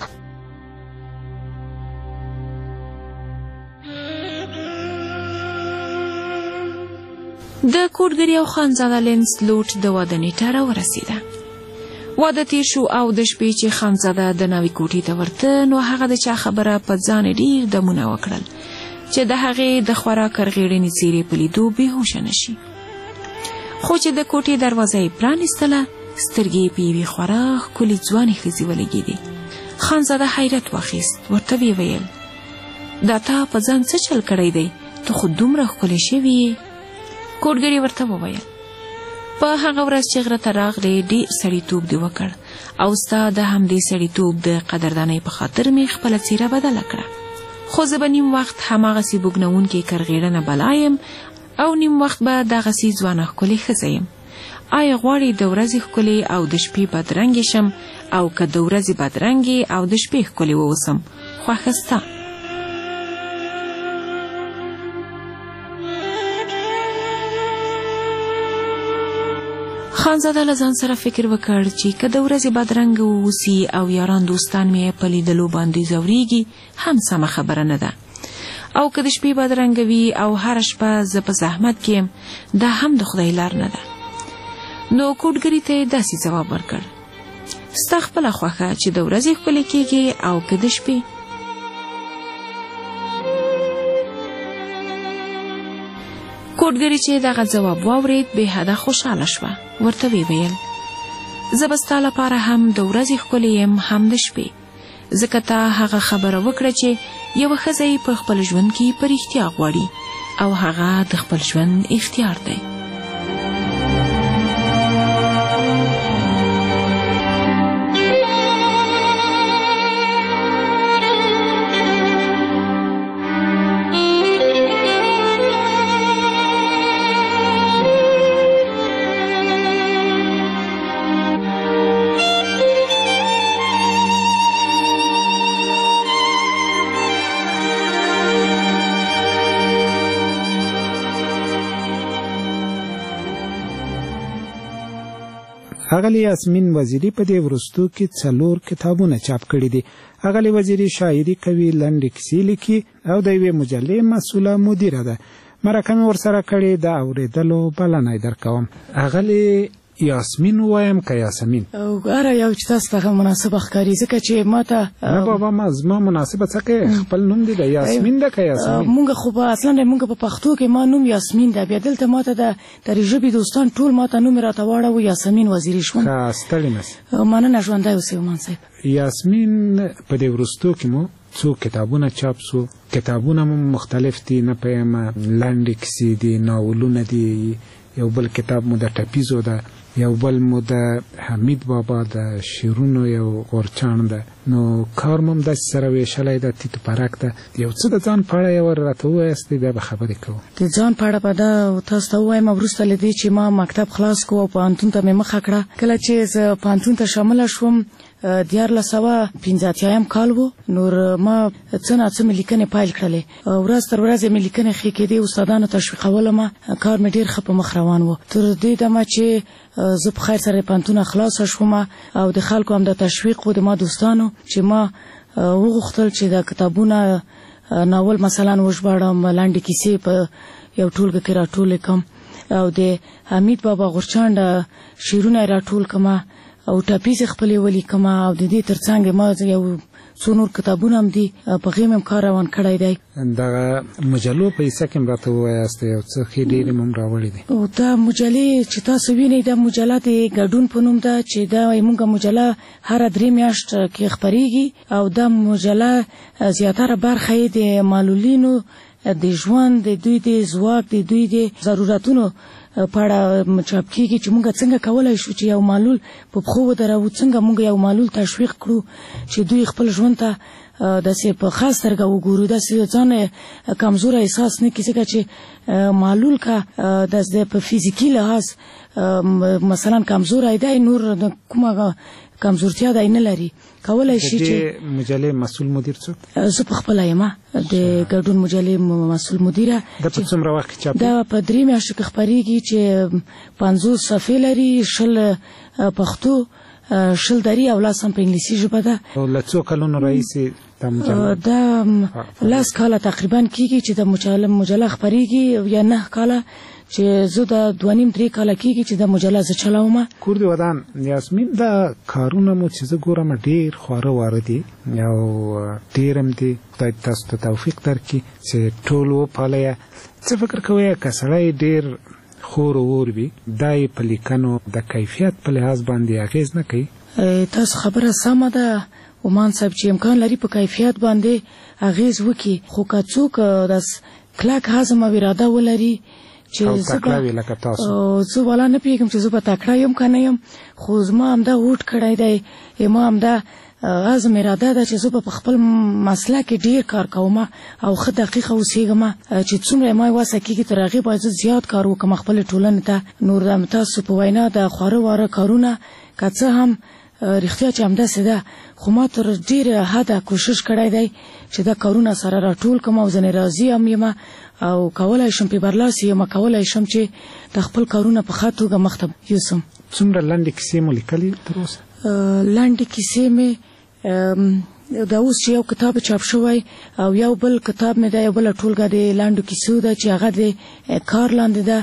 د کوډګري او خانزاده لینسلوټ د واده نیټه راورسېده واده تیر شو او د شپې چې خانزاده د ناوې کوټې ته ورته نو هغه د چا خبره په ځان ډېر دمونه وکړل چې د هغې د خورا کرغېړنې څېرې په لیدو بېهوشه نه شي خو چې د کوټې دروازه یې پرانیستله سترګې یې په یوې خورا ښکلې ځوانې ښځې ولګېدې خانزاده حیرت واخیست ورته ویې ویل دا تا په ځان څه چل کړی دی ته خو دومره ښکلې شوې یې کوډګري ورته وویل په هغه ورځ چې غره ته راغلې ډېر سړیتوب دې وکړ او ستا د همدې سړیتوب د قدردانۍ په خاطر مې خپله څېره بدله کړه خو زه به نیم وخت هماغسې بوږنوونکې کرغېړنه بلا یم او نیم وخت به دغسې ځوانه ښکلې ښځه یم آیا غواړې د ورځې ښکلې او د شپې بدرنګې شم او که د ورځې بدرنګې او د شپې ښکلې واوسم خوښه ستا خانزاده له ځان سره فکر وکړ چې که د ورځې بدرنګه واوسي او یاران دوستان مې په لیدلو باندې ځورېږي هم سمه خبره نه ده او که د شپې بدرنګه وي او هره شپه زه په زحمت کې یم دا هم د خدای لار نه ده نو کوډګري ته یې داسې ځواب ورکړ ستا خپله خوښه چې د ورځې ښکلې کېږي او که د شپې کوډګري چې دغه ځواب واورېد بې حده خوشحاله شوه ورته ویې ویل زه به ستا لپاره هم د ورځې ښکلې یم هم د شپې ځکه تا هغه خبره وکړه چې یوه ښځه یې په خپل ژوند کې په رښتیا غواړي او هغه د خپل ژوند اختیار دی اغلی یاسمین وزیری په دې وروستو کې څلور کتابونه چاپ کړي دي. اغلی وزیری شاعري کوي، لنډې کیسې لیکي او د یوې مجلې مسؤله مدیره ده. مرکه مې ورسره کړې د اورېدلو بلنه یې درکوم. اغلی یاسمین وایم که یاسمین؟ هره یو چې تاسو ته مناسبه ښکاري، ځکه چې ما ته نه بابا ما زما مناسبه څه کوې؟ خپل نوم دی د یاسمین ده که یاسمین؟ مونږ خو په اصلا مونږ په پښتو کې ما نوم یاسمین ده، بیا دلته ما ته د درې ژبې دوستان ټول ما ته نوم یې راته واړوه یاسمین وزیري شوم. ښه ستړي مه مننه، ژوندی اوسئ عمان صاحب. یاسمین په دې وروستو کې مو څو کتابونه چاپ سو، کتابونه مو مختلف دي، نه پوهیمه لنډې کیسې دي، ناولونه دي، یو بل کتاب مو د ټپیزو ده، یو بل مو د حمید بابا د شعرونو یو غورچاڼ ده. نو کار مو هم داسې سره ویشلی ده، تیتو پرک ده. یو څه د ځان په اړه یې ور راته ووایاستئ، بیا به خبرې کوو. د ځان په اړه به دا تاسو ته ووایم وروسته له دې چې ما مکتب خلاص کړو او پوهنتون ته مې مخه کړه. کله چې زه پوهنتون ته شامله شوم دیارلس سوه پنځه اتیایم کال و، نور ما څه ناڅه مې لیکنې پیل کړلې. ورځ تر ورځې مې لیکنې ښې کېدې، استادانو تشویقولم، کار مې ډېر ښه په مخ روان و. تر دې دمه چې زه په خیر سره پوهنتونه خلاصه شوم او د خلکو هم د تشویق و د ما دوستانو چې ما وغوښتل چې د کتابونه ناول مثلا وژباړم، لنډې کیسې په یو ټولګه کې راټولې کړم او د حمید بابا غورچاڼ شعرونه یې راټول کړم او ټپیزې خپلې ولیکم او د دې تر څنګ ما یو څو نور کتابونه هم دي په غیم هم کار روان کړی دی. دغه مجلو په حصه کې هم راته ووایاست یو څه ښې ډېرې مو هم راوړي دي. او دا مجلې چې تاسو وینئ دا مجله د ګډون په نوم ده چې دا زموږ مجله هره درې میاشت کې خپریږي او دا مجله زیاتره برخه یې د معلولینو د ژوند د دوی د ځواک د دوی د ضرورتونو په اړه چاپ کیږي چې موږ څنګه کولای شو چې یو معلول په پښو ودرو، څنګه موږ یو معلول تشویق کړو چې دوی خپل ژوند ته داسې په خاص سترګه وګورو، داسې ځان کمزوره احساس نه کړي ځکه چې معلول که داسې په فزیکي لحاظ مثلا کمزوری دی نور کومه کمزورتیا دی نه لري کولای شي چې مجلې مسؤل مدیر څوک؟ زه په خپله یم د ګډون مجلې مسؤل مدیره. دا په څومره وخت کې چاپ دا په درې میاشتو کې خپریږي چې پنځوس صفحې لري، شل پښتو، شل دري او لس هم په انګلیسي ژبه ده. او له څو کلونو راهیسې دا مجله دا لس کاله تقریبا کېږي چې د مجله خپریږي یا نه کاله چې زه د دوه نیم درې کاله کېږي چې د مجله زه چلاوم. کور د ودان یاسمین دا کارونه مو چې زه ګورم ډېر خواره واره دي او ډېر هم دي، خدای تاسو ته توفیق درکړي چې ټول وپالئ. څه فکر کوئ که سړی ډېر خور اور وي دا یې په لیکنو د کیفیت په لحاظ باندې اغېز نه کوي؟ تاسو خبره سمه ده عمان صاحب چې امکان لري په کیفیت باندې اغېز وکړي، خو که څوک داس کلک هضم او اراده ولري چې زه والا نه پوهېږم چې زه به تکړه یم که نه یم، خو زما همدا هوډ کړی دی، ما همدا عزم اراده ده چې زه به په خپل مسله کې ډېر کار کوم او ښه دقیقه اوسېږم چې څومره ما وسه کېږي تر هغې باید زه زیات کار وکړم خپلې ټولنې ته. نور د تاسو په وینا د خواره واره کارونه که څه هم رښتیا چې همداسې ده، خو ما تر ډېره حده کوشش کړی دی چې دا کارونه سره راټول کړم او ځینې راضي هم یم او کولی شم پې برلاسي یم، کولی شم چې د خپل کارونه په ښه توګه مخته یوسم. څومره لنډې کیسې مو لیکلي تر اوسه؟ لنډې کیسې مې دا اوس چې یو کتاب چاپ شوی او یو بل کتاب مې ده، یو بله ټولګه د لنډو کیسو ده چې هغه د کار لاندې ده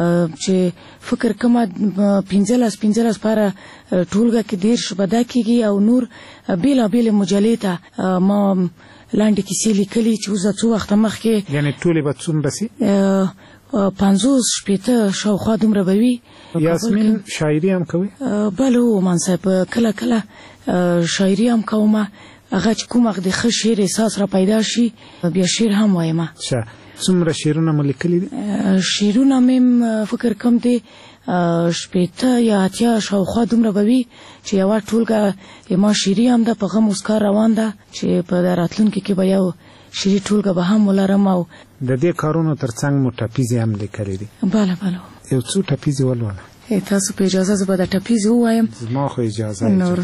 چې فکر کومه پنځلس پنځلس پاره ټولګه کې دېرش به دا کېږي او نور بېلابېلې مجلې ته ما لنډې کیسې لیکلي چې اوس د څو وخته مخکې یعنې ټولې به څومره سي؟ پنځوس شپېته شاوخوا دومره به وي. یاسمین شاعري هم کوي؟ بله هو عمان صاحب کله کله شاعري هم کوم، هغه چې کوم وخت د ښه شعر احساس را پیدا شي بیا شعر هم وایم. څومره شعرونه مو لیکلي دي؟ شعرونه مې فکر کوم دی شپېته یا اتیا شاوخوا دومره به وي چې یوه ټولګه ما شعري هم ده، په غم اوس کار روان ده چې په راتلونکي کې به یو شعري ټولګه به هم ولرم. او د دې کارونو تر څنګ مو ټپیزې هم لیکلي دي؟ بله بله. یو څو ټپیزې ولوله؟ تاسو په اجازه زه به د ټپیزې ووایم. زما خو اجازه نور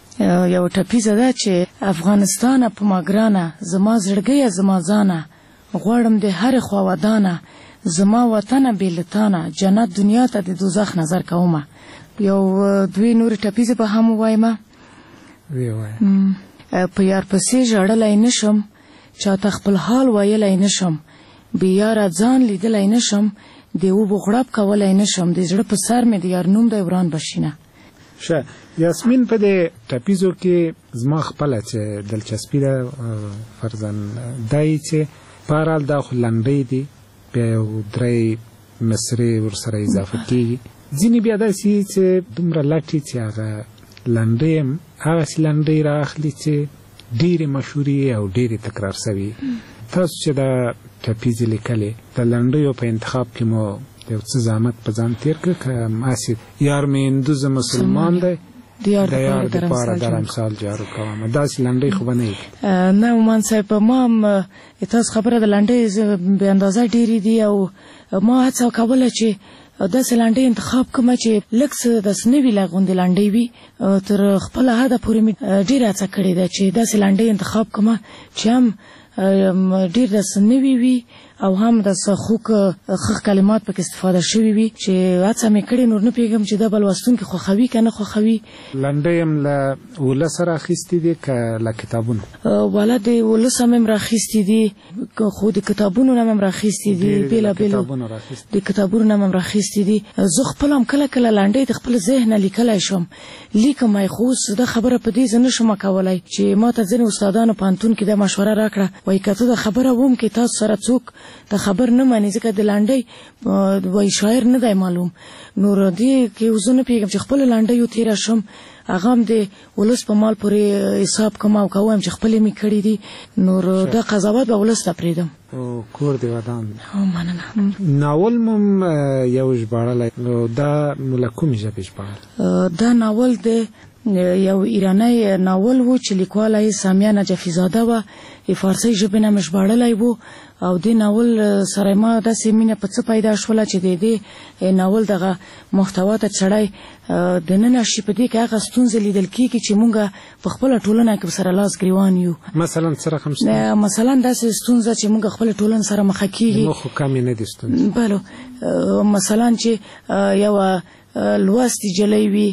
یو ټپیزه ده چې افغانستانه په ما ګرانه، زما زړګیه زما ځانه، غواړم د هرې خوا ودانه، زما وطنه بې له تانه، جنت دنیا ته د دوزخ نظر کومه. یو دوی نورې ټپیزې به هم ووایم. وی وایم. په یار پسې ژړلی نشم، چاته خپل حال ویلی نشم، بې یاره ځان لیدلی نشم، د اوبو غړپ کولی نشم، د زړه په سر مې د یار نوم دی وران بشینه. ښه یاسمین په دې ټپیزو کې زما خپله چې دلچسپي ده فرضاً دا یې چې بهرحال دا خو لنډۍ دي، بیا یو درې مصرې ورسره اضافه کېږي، ځینې بیا داسې چې دومره لټې چې هغه لنډۍ هم هغسې لنډۍ رااخلي چې ډېرې مشهورې او ډېرې تکرار سوي. تاسو چې دا ټپیزې لیکلې د لنډیو په انتخاب کې مو یو څه زحمت په ځان تېر کړ که هماسې یار مې هندو زه مسلمان دی د یار دپاره در امثال جارو کوم، داسې لنډۍ خو به نه یې؟ نه عمان صاحب ما هم تاسو خبره د لنډۍ بې اندازه ډېرې دي او ما هڅه کوله چې داسې لنډۍ انتخاب کومه چې لږ څه داسې نه وي لا غوندې لنډۍ وي. تر خپله حده پورې مې ډېره هڅه کړې ده چې داسې لنډۍ انتخاب کومه چې هم ډېر داسې نوي وي او هم د خوک خخ کلمات پکې استفاده شوي وي چې هڅه مې کړې نور نه پیږم چې د بل لوستونکي خوښوي که نه خوښوي. لنډۍ هم له ولس سره اخیستې دي که له کتابونو؟ والا د ولس هم هم راخیستې دي خو د کتابونو نه هم راخیستې دي بېلابېلو د کتابونو نه هم راخیستې دي. زه خپل هم کله کله لنډۍ د خپل ذهن نه لیکلی شم لیکم یې خو اوس دا خبره په دې زه نه شم کولی چې ما ته ځینې استادانو پوهنتون کې دا مشوره راکړه وایي که ته دا خبره وم کې تاسو سره څوک دا خبر نه مني ځکه د لنډۍ وایي شاعر نه دی معلوم. نور دې کې زه نه پوهېږم چې خپلو لنډیو تېره شم هغه هم د ولس په مال پورې حساب کوم او که ووایم چې خپلې مې کړي دي نور دا قضاوت به ولس ته پرېږدم. کور دې ودان. مننه. ناول مو یو ژباړلی دا مو له کومې ژبې ژباړل؟ دا ناول د یو ایرانی ناول و چې لیکواله یې سامیه نجفي زاده وه فارسي ژبې نه مې ژباړلی و او دې ناول سره ما داسې مینه په څه پیدا شوله چې د دې ناول دغه محتوا ته سړی دننه شي په دې کې هغه ستونزې لیدل کېږي چې مونږ په خپله ټولنه کې سره لاس ګریوان یو. مثلا څه رقم ستونزه؟ مثلا داسې ستونزه چې مونږ خپله ټولنه سره مخه کېږي. نو خو کمې نه دي ستونزې. بلو مثلا چې یوه لوستې جلۍ وي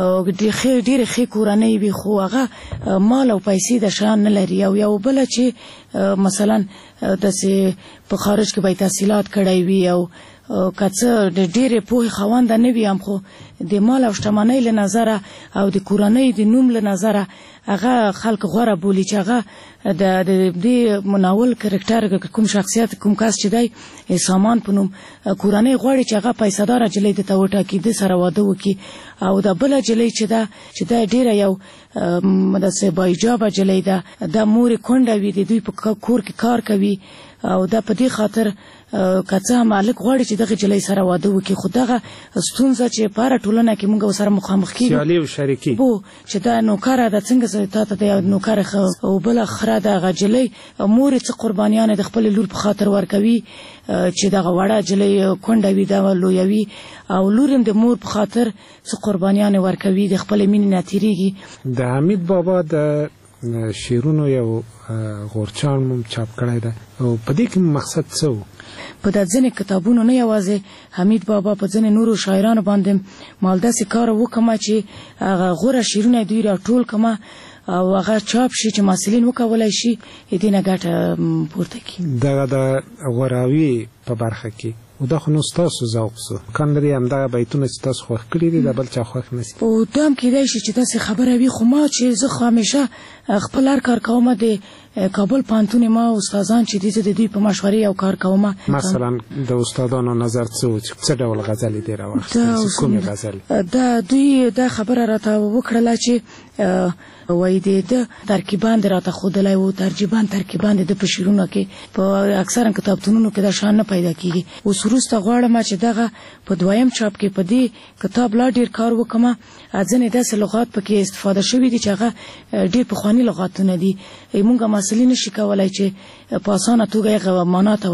ډېرې ښې کورنۍ وي خو هغه مال او پیسې د شان نه لري او یو بله چې مثلا داسې په خارج کې به یې تحصیلات کړی وي او که څه د ډېرې پوهې خاونده نه وي هم خو د مال او شتمنۍ له نظره او د کورنۍ د نوم له نظره هغه خلک غوره بولي چې هغه د دې ناول کرکټر کوم شخصیت کوم کس چې دی سامان په نوم کورنۍ غواړي چې هغه پیسهداره جلۍ د ته وټاکي د سره واده وکړي او د بله جلۍ چې ده چې دا ډېره یو داسې باحجابه جلۍ ده دا مورې کونډه وي د دوی په کور کې کار کوي او دا په دې خاطر که څه هم هلک غواړي چې دغه جلۍ سره واده وکړي خو دغه ستونزه چې په هره ټولنه کې موږ ورسره مخامخ کېږو سیالي او شریکي بو چې دا نوکره ده څنګه زه تا ته د نوکره ښه او بله خره ده هغه جلۍ مور یې څه قربانیانې د خپلې لور په خاطر ورکوي چې دغه وړه جلۍ کونډه وي دا لویوي او لور هم د مور په خاطر څه قربانیانې ورکوي د خپلې مینې نه تېرېږي. د حمید بابا د شعرونو یو غورچاڼ مو چاپ کړی ده او په دې کې مقصد څه و؟ په دا ځینې کتابونو نه یوازې حمید بابا په ځینې نورو شاعرانو باندې مال داسې کار وکړمه چې هغه غوره شعرونه دوی راټول کړمه او هغه چاپ شي چې محصلین وکولی شي د دې نه ګټه پورته کړي. دغه د غوراوي په برخه کې او دا خو نو ستاسو ذوق سو کان لري همدغه بیتونه چې تاسو خوښ کړي دي د بل چا خوښ نه سي او دا هم کېدای شي چې داسې خبره وي خو ما چې زه خو همیشه خپل هر کار کومه د کابل پوهنتون ما استادان چې دي زه د دوی په مشورې یو کار کومه. مثلا د استادانو نظر څه و چې څه ډول غزلې دې راواخیستې کومې غزلې؟ دا دوی دا خبره راته وکړله چې وایي د ترکیبان دې راته ښودلی و ترجیبان ترکیبان د ده په شعرونو کې په اکثرا کتابتونونو کې دا شان نه پیدا کېږي. اوس وروسته غواړم چې دغه په دویم چاپ کې په دې کتاب لا ډېر کار وکړم. ځینې داسې لغات پکې استفاده شوي دي چې هغه ډېر پخواني لغاتونه دي موږ محصلین نشي کولی چې په اسانه توګه هغه معنا ته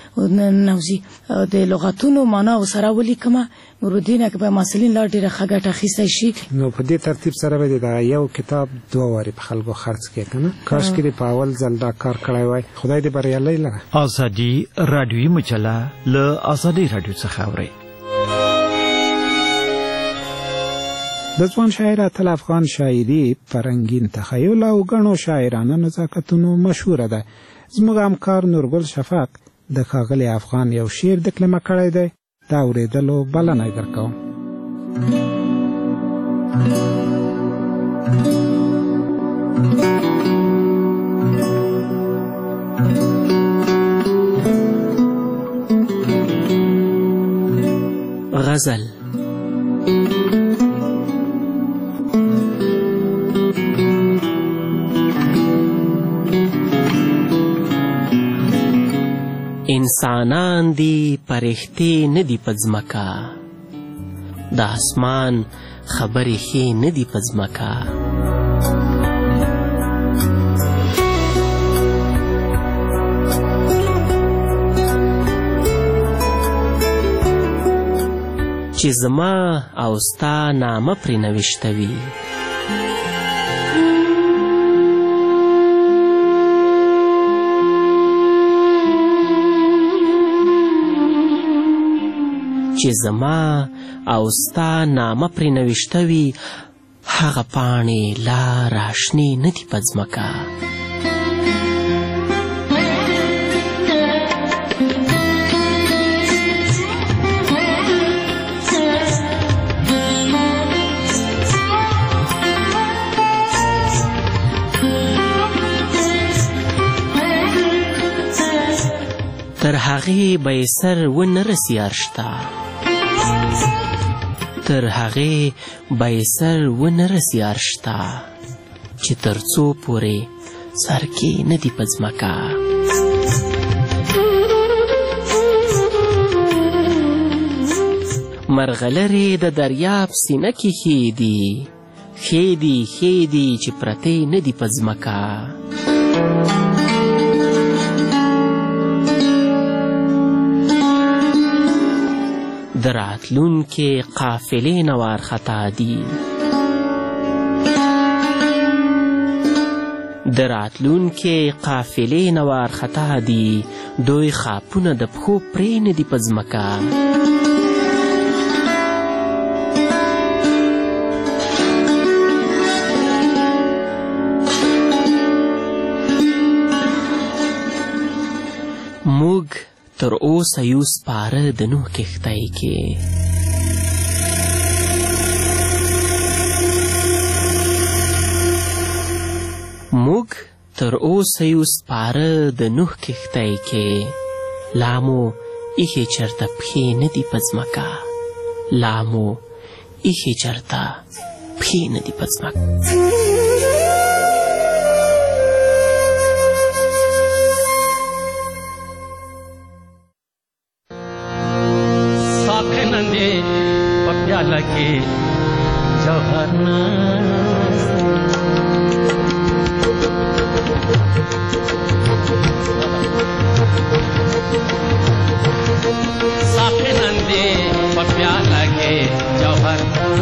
ورنوځي د لغاتونو معنا ورسره ولیکمه نور دې نه که به محصلین لا ډېره ښه ګټه اخیستی شي. نو په دې ترتیب سره به دغه یو کتاب دوه وارې په خلکو خرڅ کړې که نه کاشکې دې په اول ځل دا کار کړی وای. خدای دې بریالی لره. ازادي راډیویي مجله له ازادۍ راډیو څخه اورئ. د ځوان شاعر اتل افغان شاعري په رنګین تخیل او ګڼو شاعرانه نزاکتونو مشهوره ده. زموږ همکار نورګل شفق د ښاغلي افغان یو شعر دکلمه کړی دی د اورېدلو بلنه یې درکوم. غزل انسانان دی پرښتې نه دي په ځمکه د اسمان خبرې ښې نه دي په ځمکه چې زما او ستا نامه پرې نوشته وي چې زما او ستا نامه پرې نوشته وي هغه پاڼې لا راشنې نه دي په ځمکه. تر هغې به یې سر ونه رسي ارشته، تر هغې به یې سر ونه رسي ارشته، چې تر څو پورې سر کې نه دي په ځمکه. مرغلرې د دریاب سینه کې ښې دي، ښې دي ښې دي چې پرتې نه دي په ځمکه. د راتلونکې قافلې نه وارخطا دي، د راتلونکې قافلې نه وارخطا دي، دوی خاپونه د پښو پرې نه دي په ځمکه. موږ تر اوسه یو سپاره د نوح کښتۍ کې، موږ تر اوسه یو سپاره د نوح کښتۍ کې، لا مو ایښې چېرته پښې نه دي په ځمکه، لا مو ایښې چېرته پښې نه دي په ځمکه. लगे जौहर साखे नंदे पप्या लगे जौहर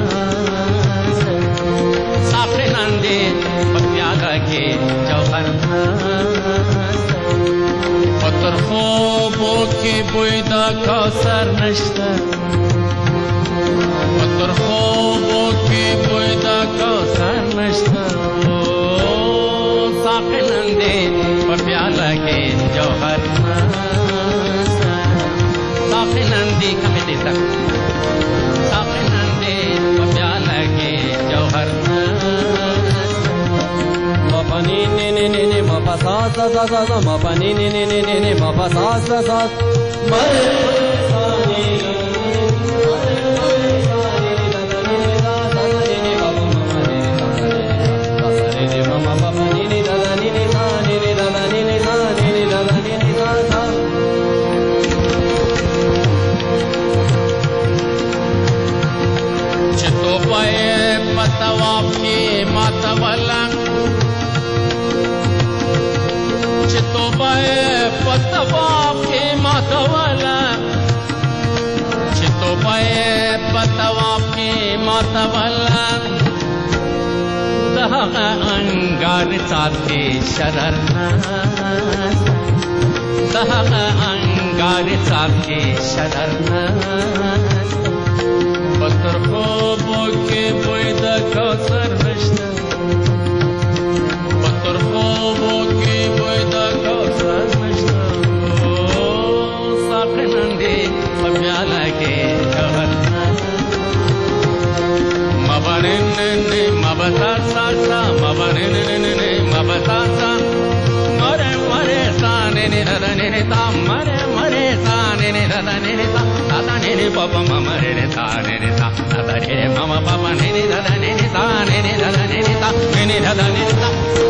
साखे नंदे पप्या लगे जौहर पत्थर خوبو के बोयदा कौसर नश्ता در خوبو کی بویدا کوثر نشتا ساقی نندے پر پیالا کے جوہر نستا ساقی نندی کمی دیتا ساقی نندے پر پیالا کے جوہر نستا مپا نی نی نی نی نی مپا سا سا سا سا سا مپا نی نی نی نی نی نی مپا سا سا سا مرے سانی पतवाब के मातवला चितोबाए पतवाब के मातवला चितोबाए पतवाब के मातवला दहा अंगार साथे शरर दहा अंगार साथे शरर पत्थर خوبو के बोयदा कौसर नश्ता पत्थर خوبو के बोयदा कौसर नश्ता साखे नंदे पप्याला के जौहर मबरे ने मबता सा सा मबरे ने ने मबता सा मरे मरे साने ने रने ने ता मरे मरे साने ने रने ने ता ता ने ने पापा मरे ने ता ने ने ता ता ने ने मामा पापा ने ने ता ने ने ता ने ने ता ने ने ता ने ने ता ने ता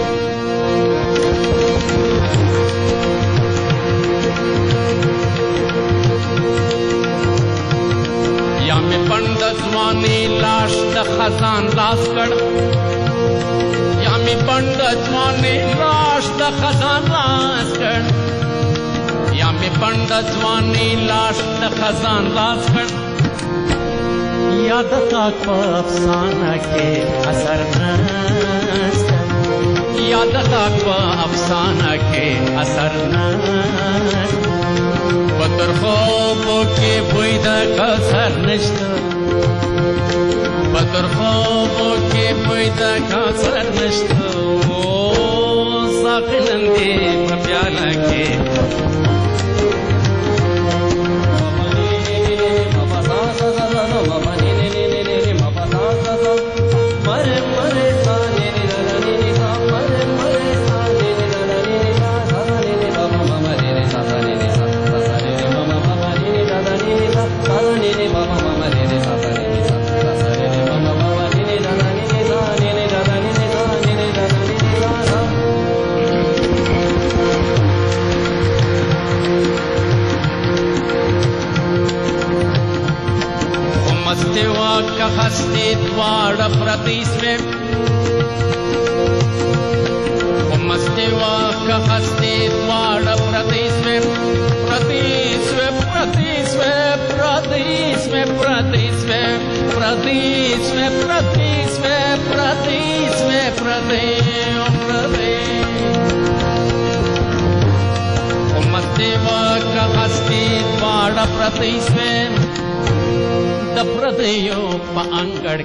या में पंडित वानी लाश द खजान लाश कर या में पंडित वानी लाश द खजान लाश कर या में पंडित वानी लाश द खजान लाश कर याद ताक अफसाना के असर नस्ता याद ताकवा अफसाना के असर न बतर خوبو के बुइदा कसर नश्ता बतर خوبو के बुइदा कसर नश्ता ओ साखिलंदे प्याला के का हस्ते द्वार प्रदेश में मस्तेवा का हस्ते द्वार प्रदेश में प्रदेश में प्रदेश में प्रदेश में प्रदेश में प्रदेश में प्रदेश में प्रदेश में प्रदेश प्रदेश मस्तेवा का हस्ते द्वार प्रदेश में प्रदेयो पांगड़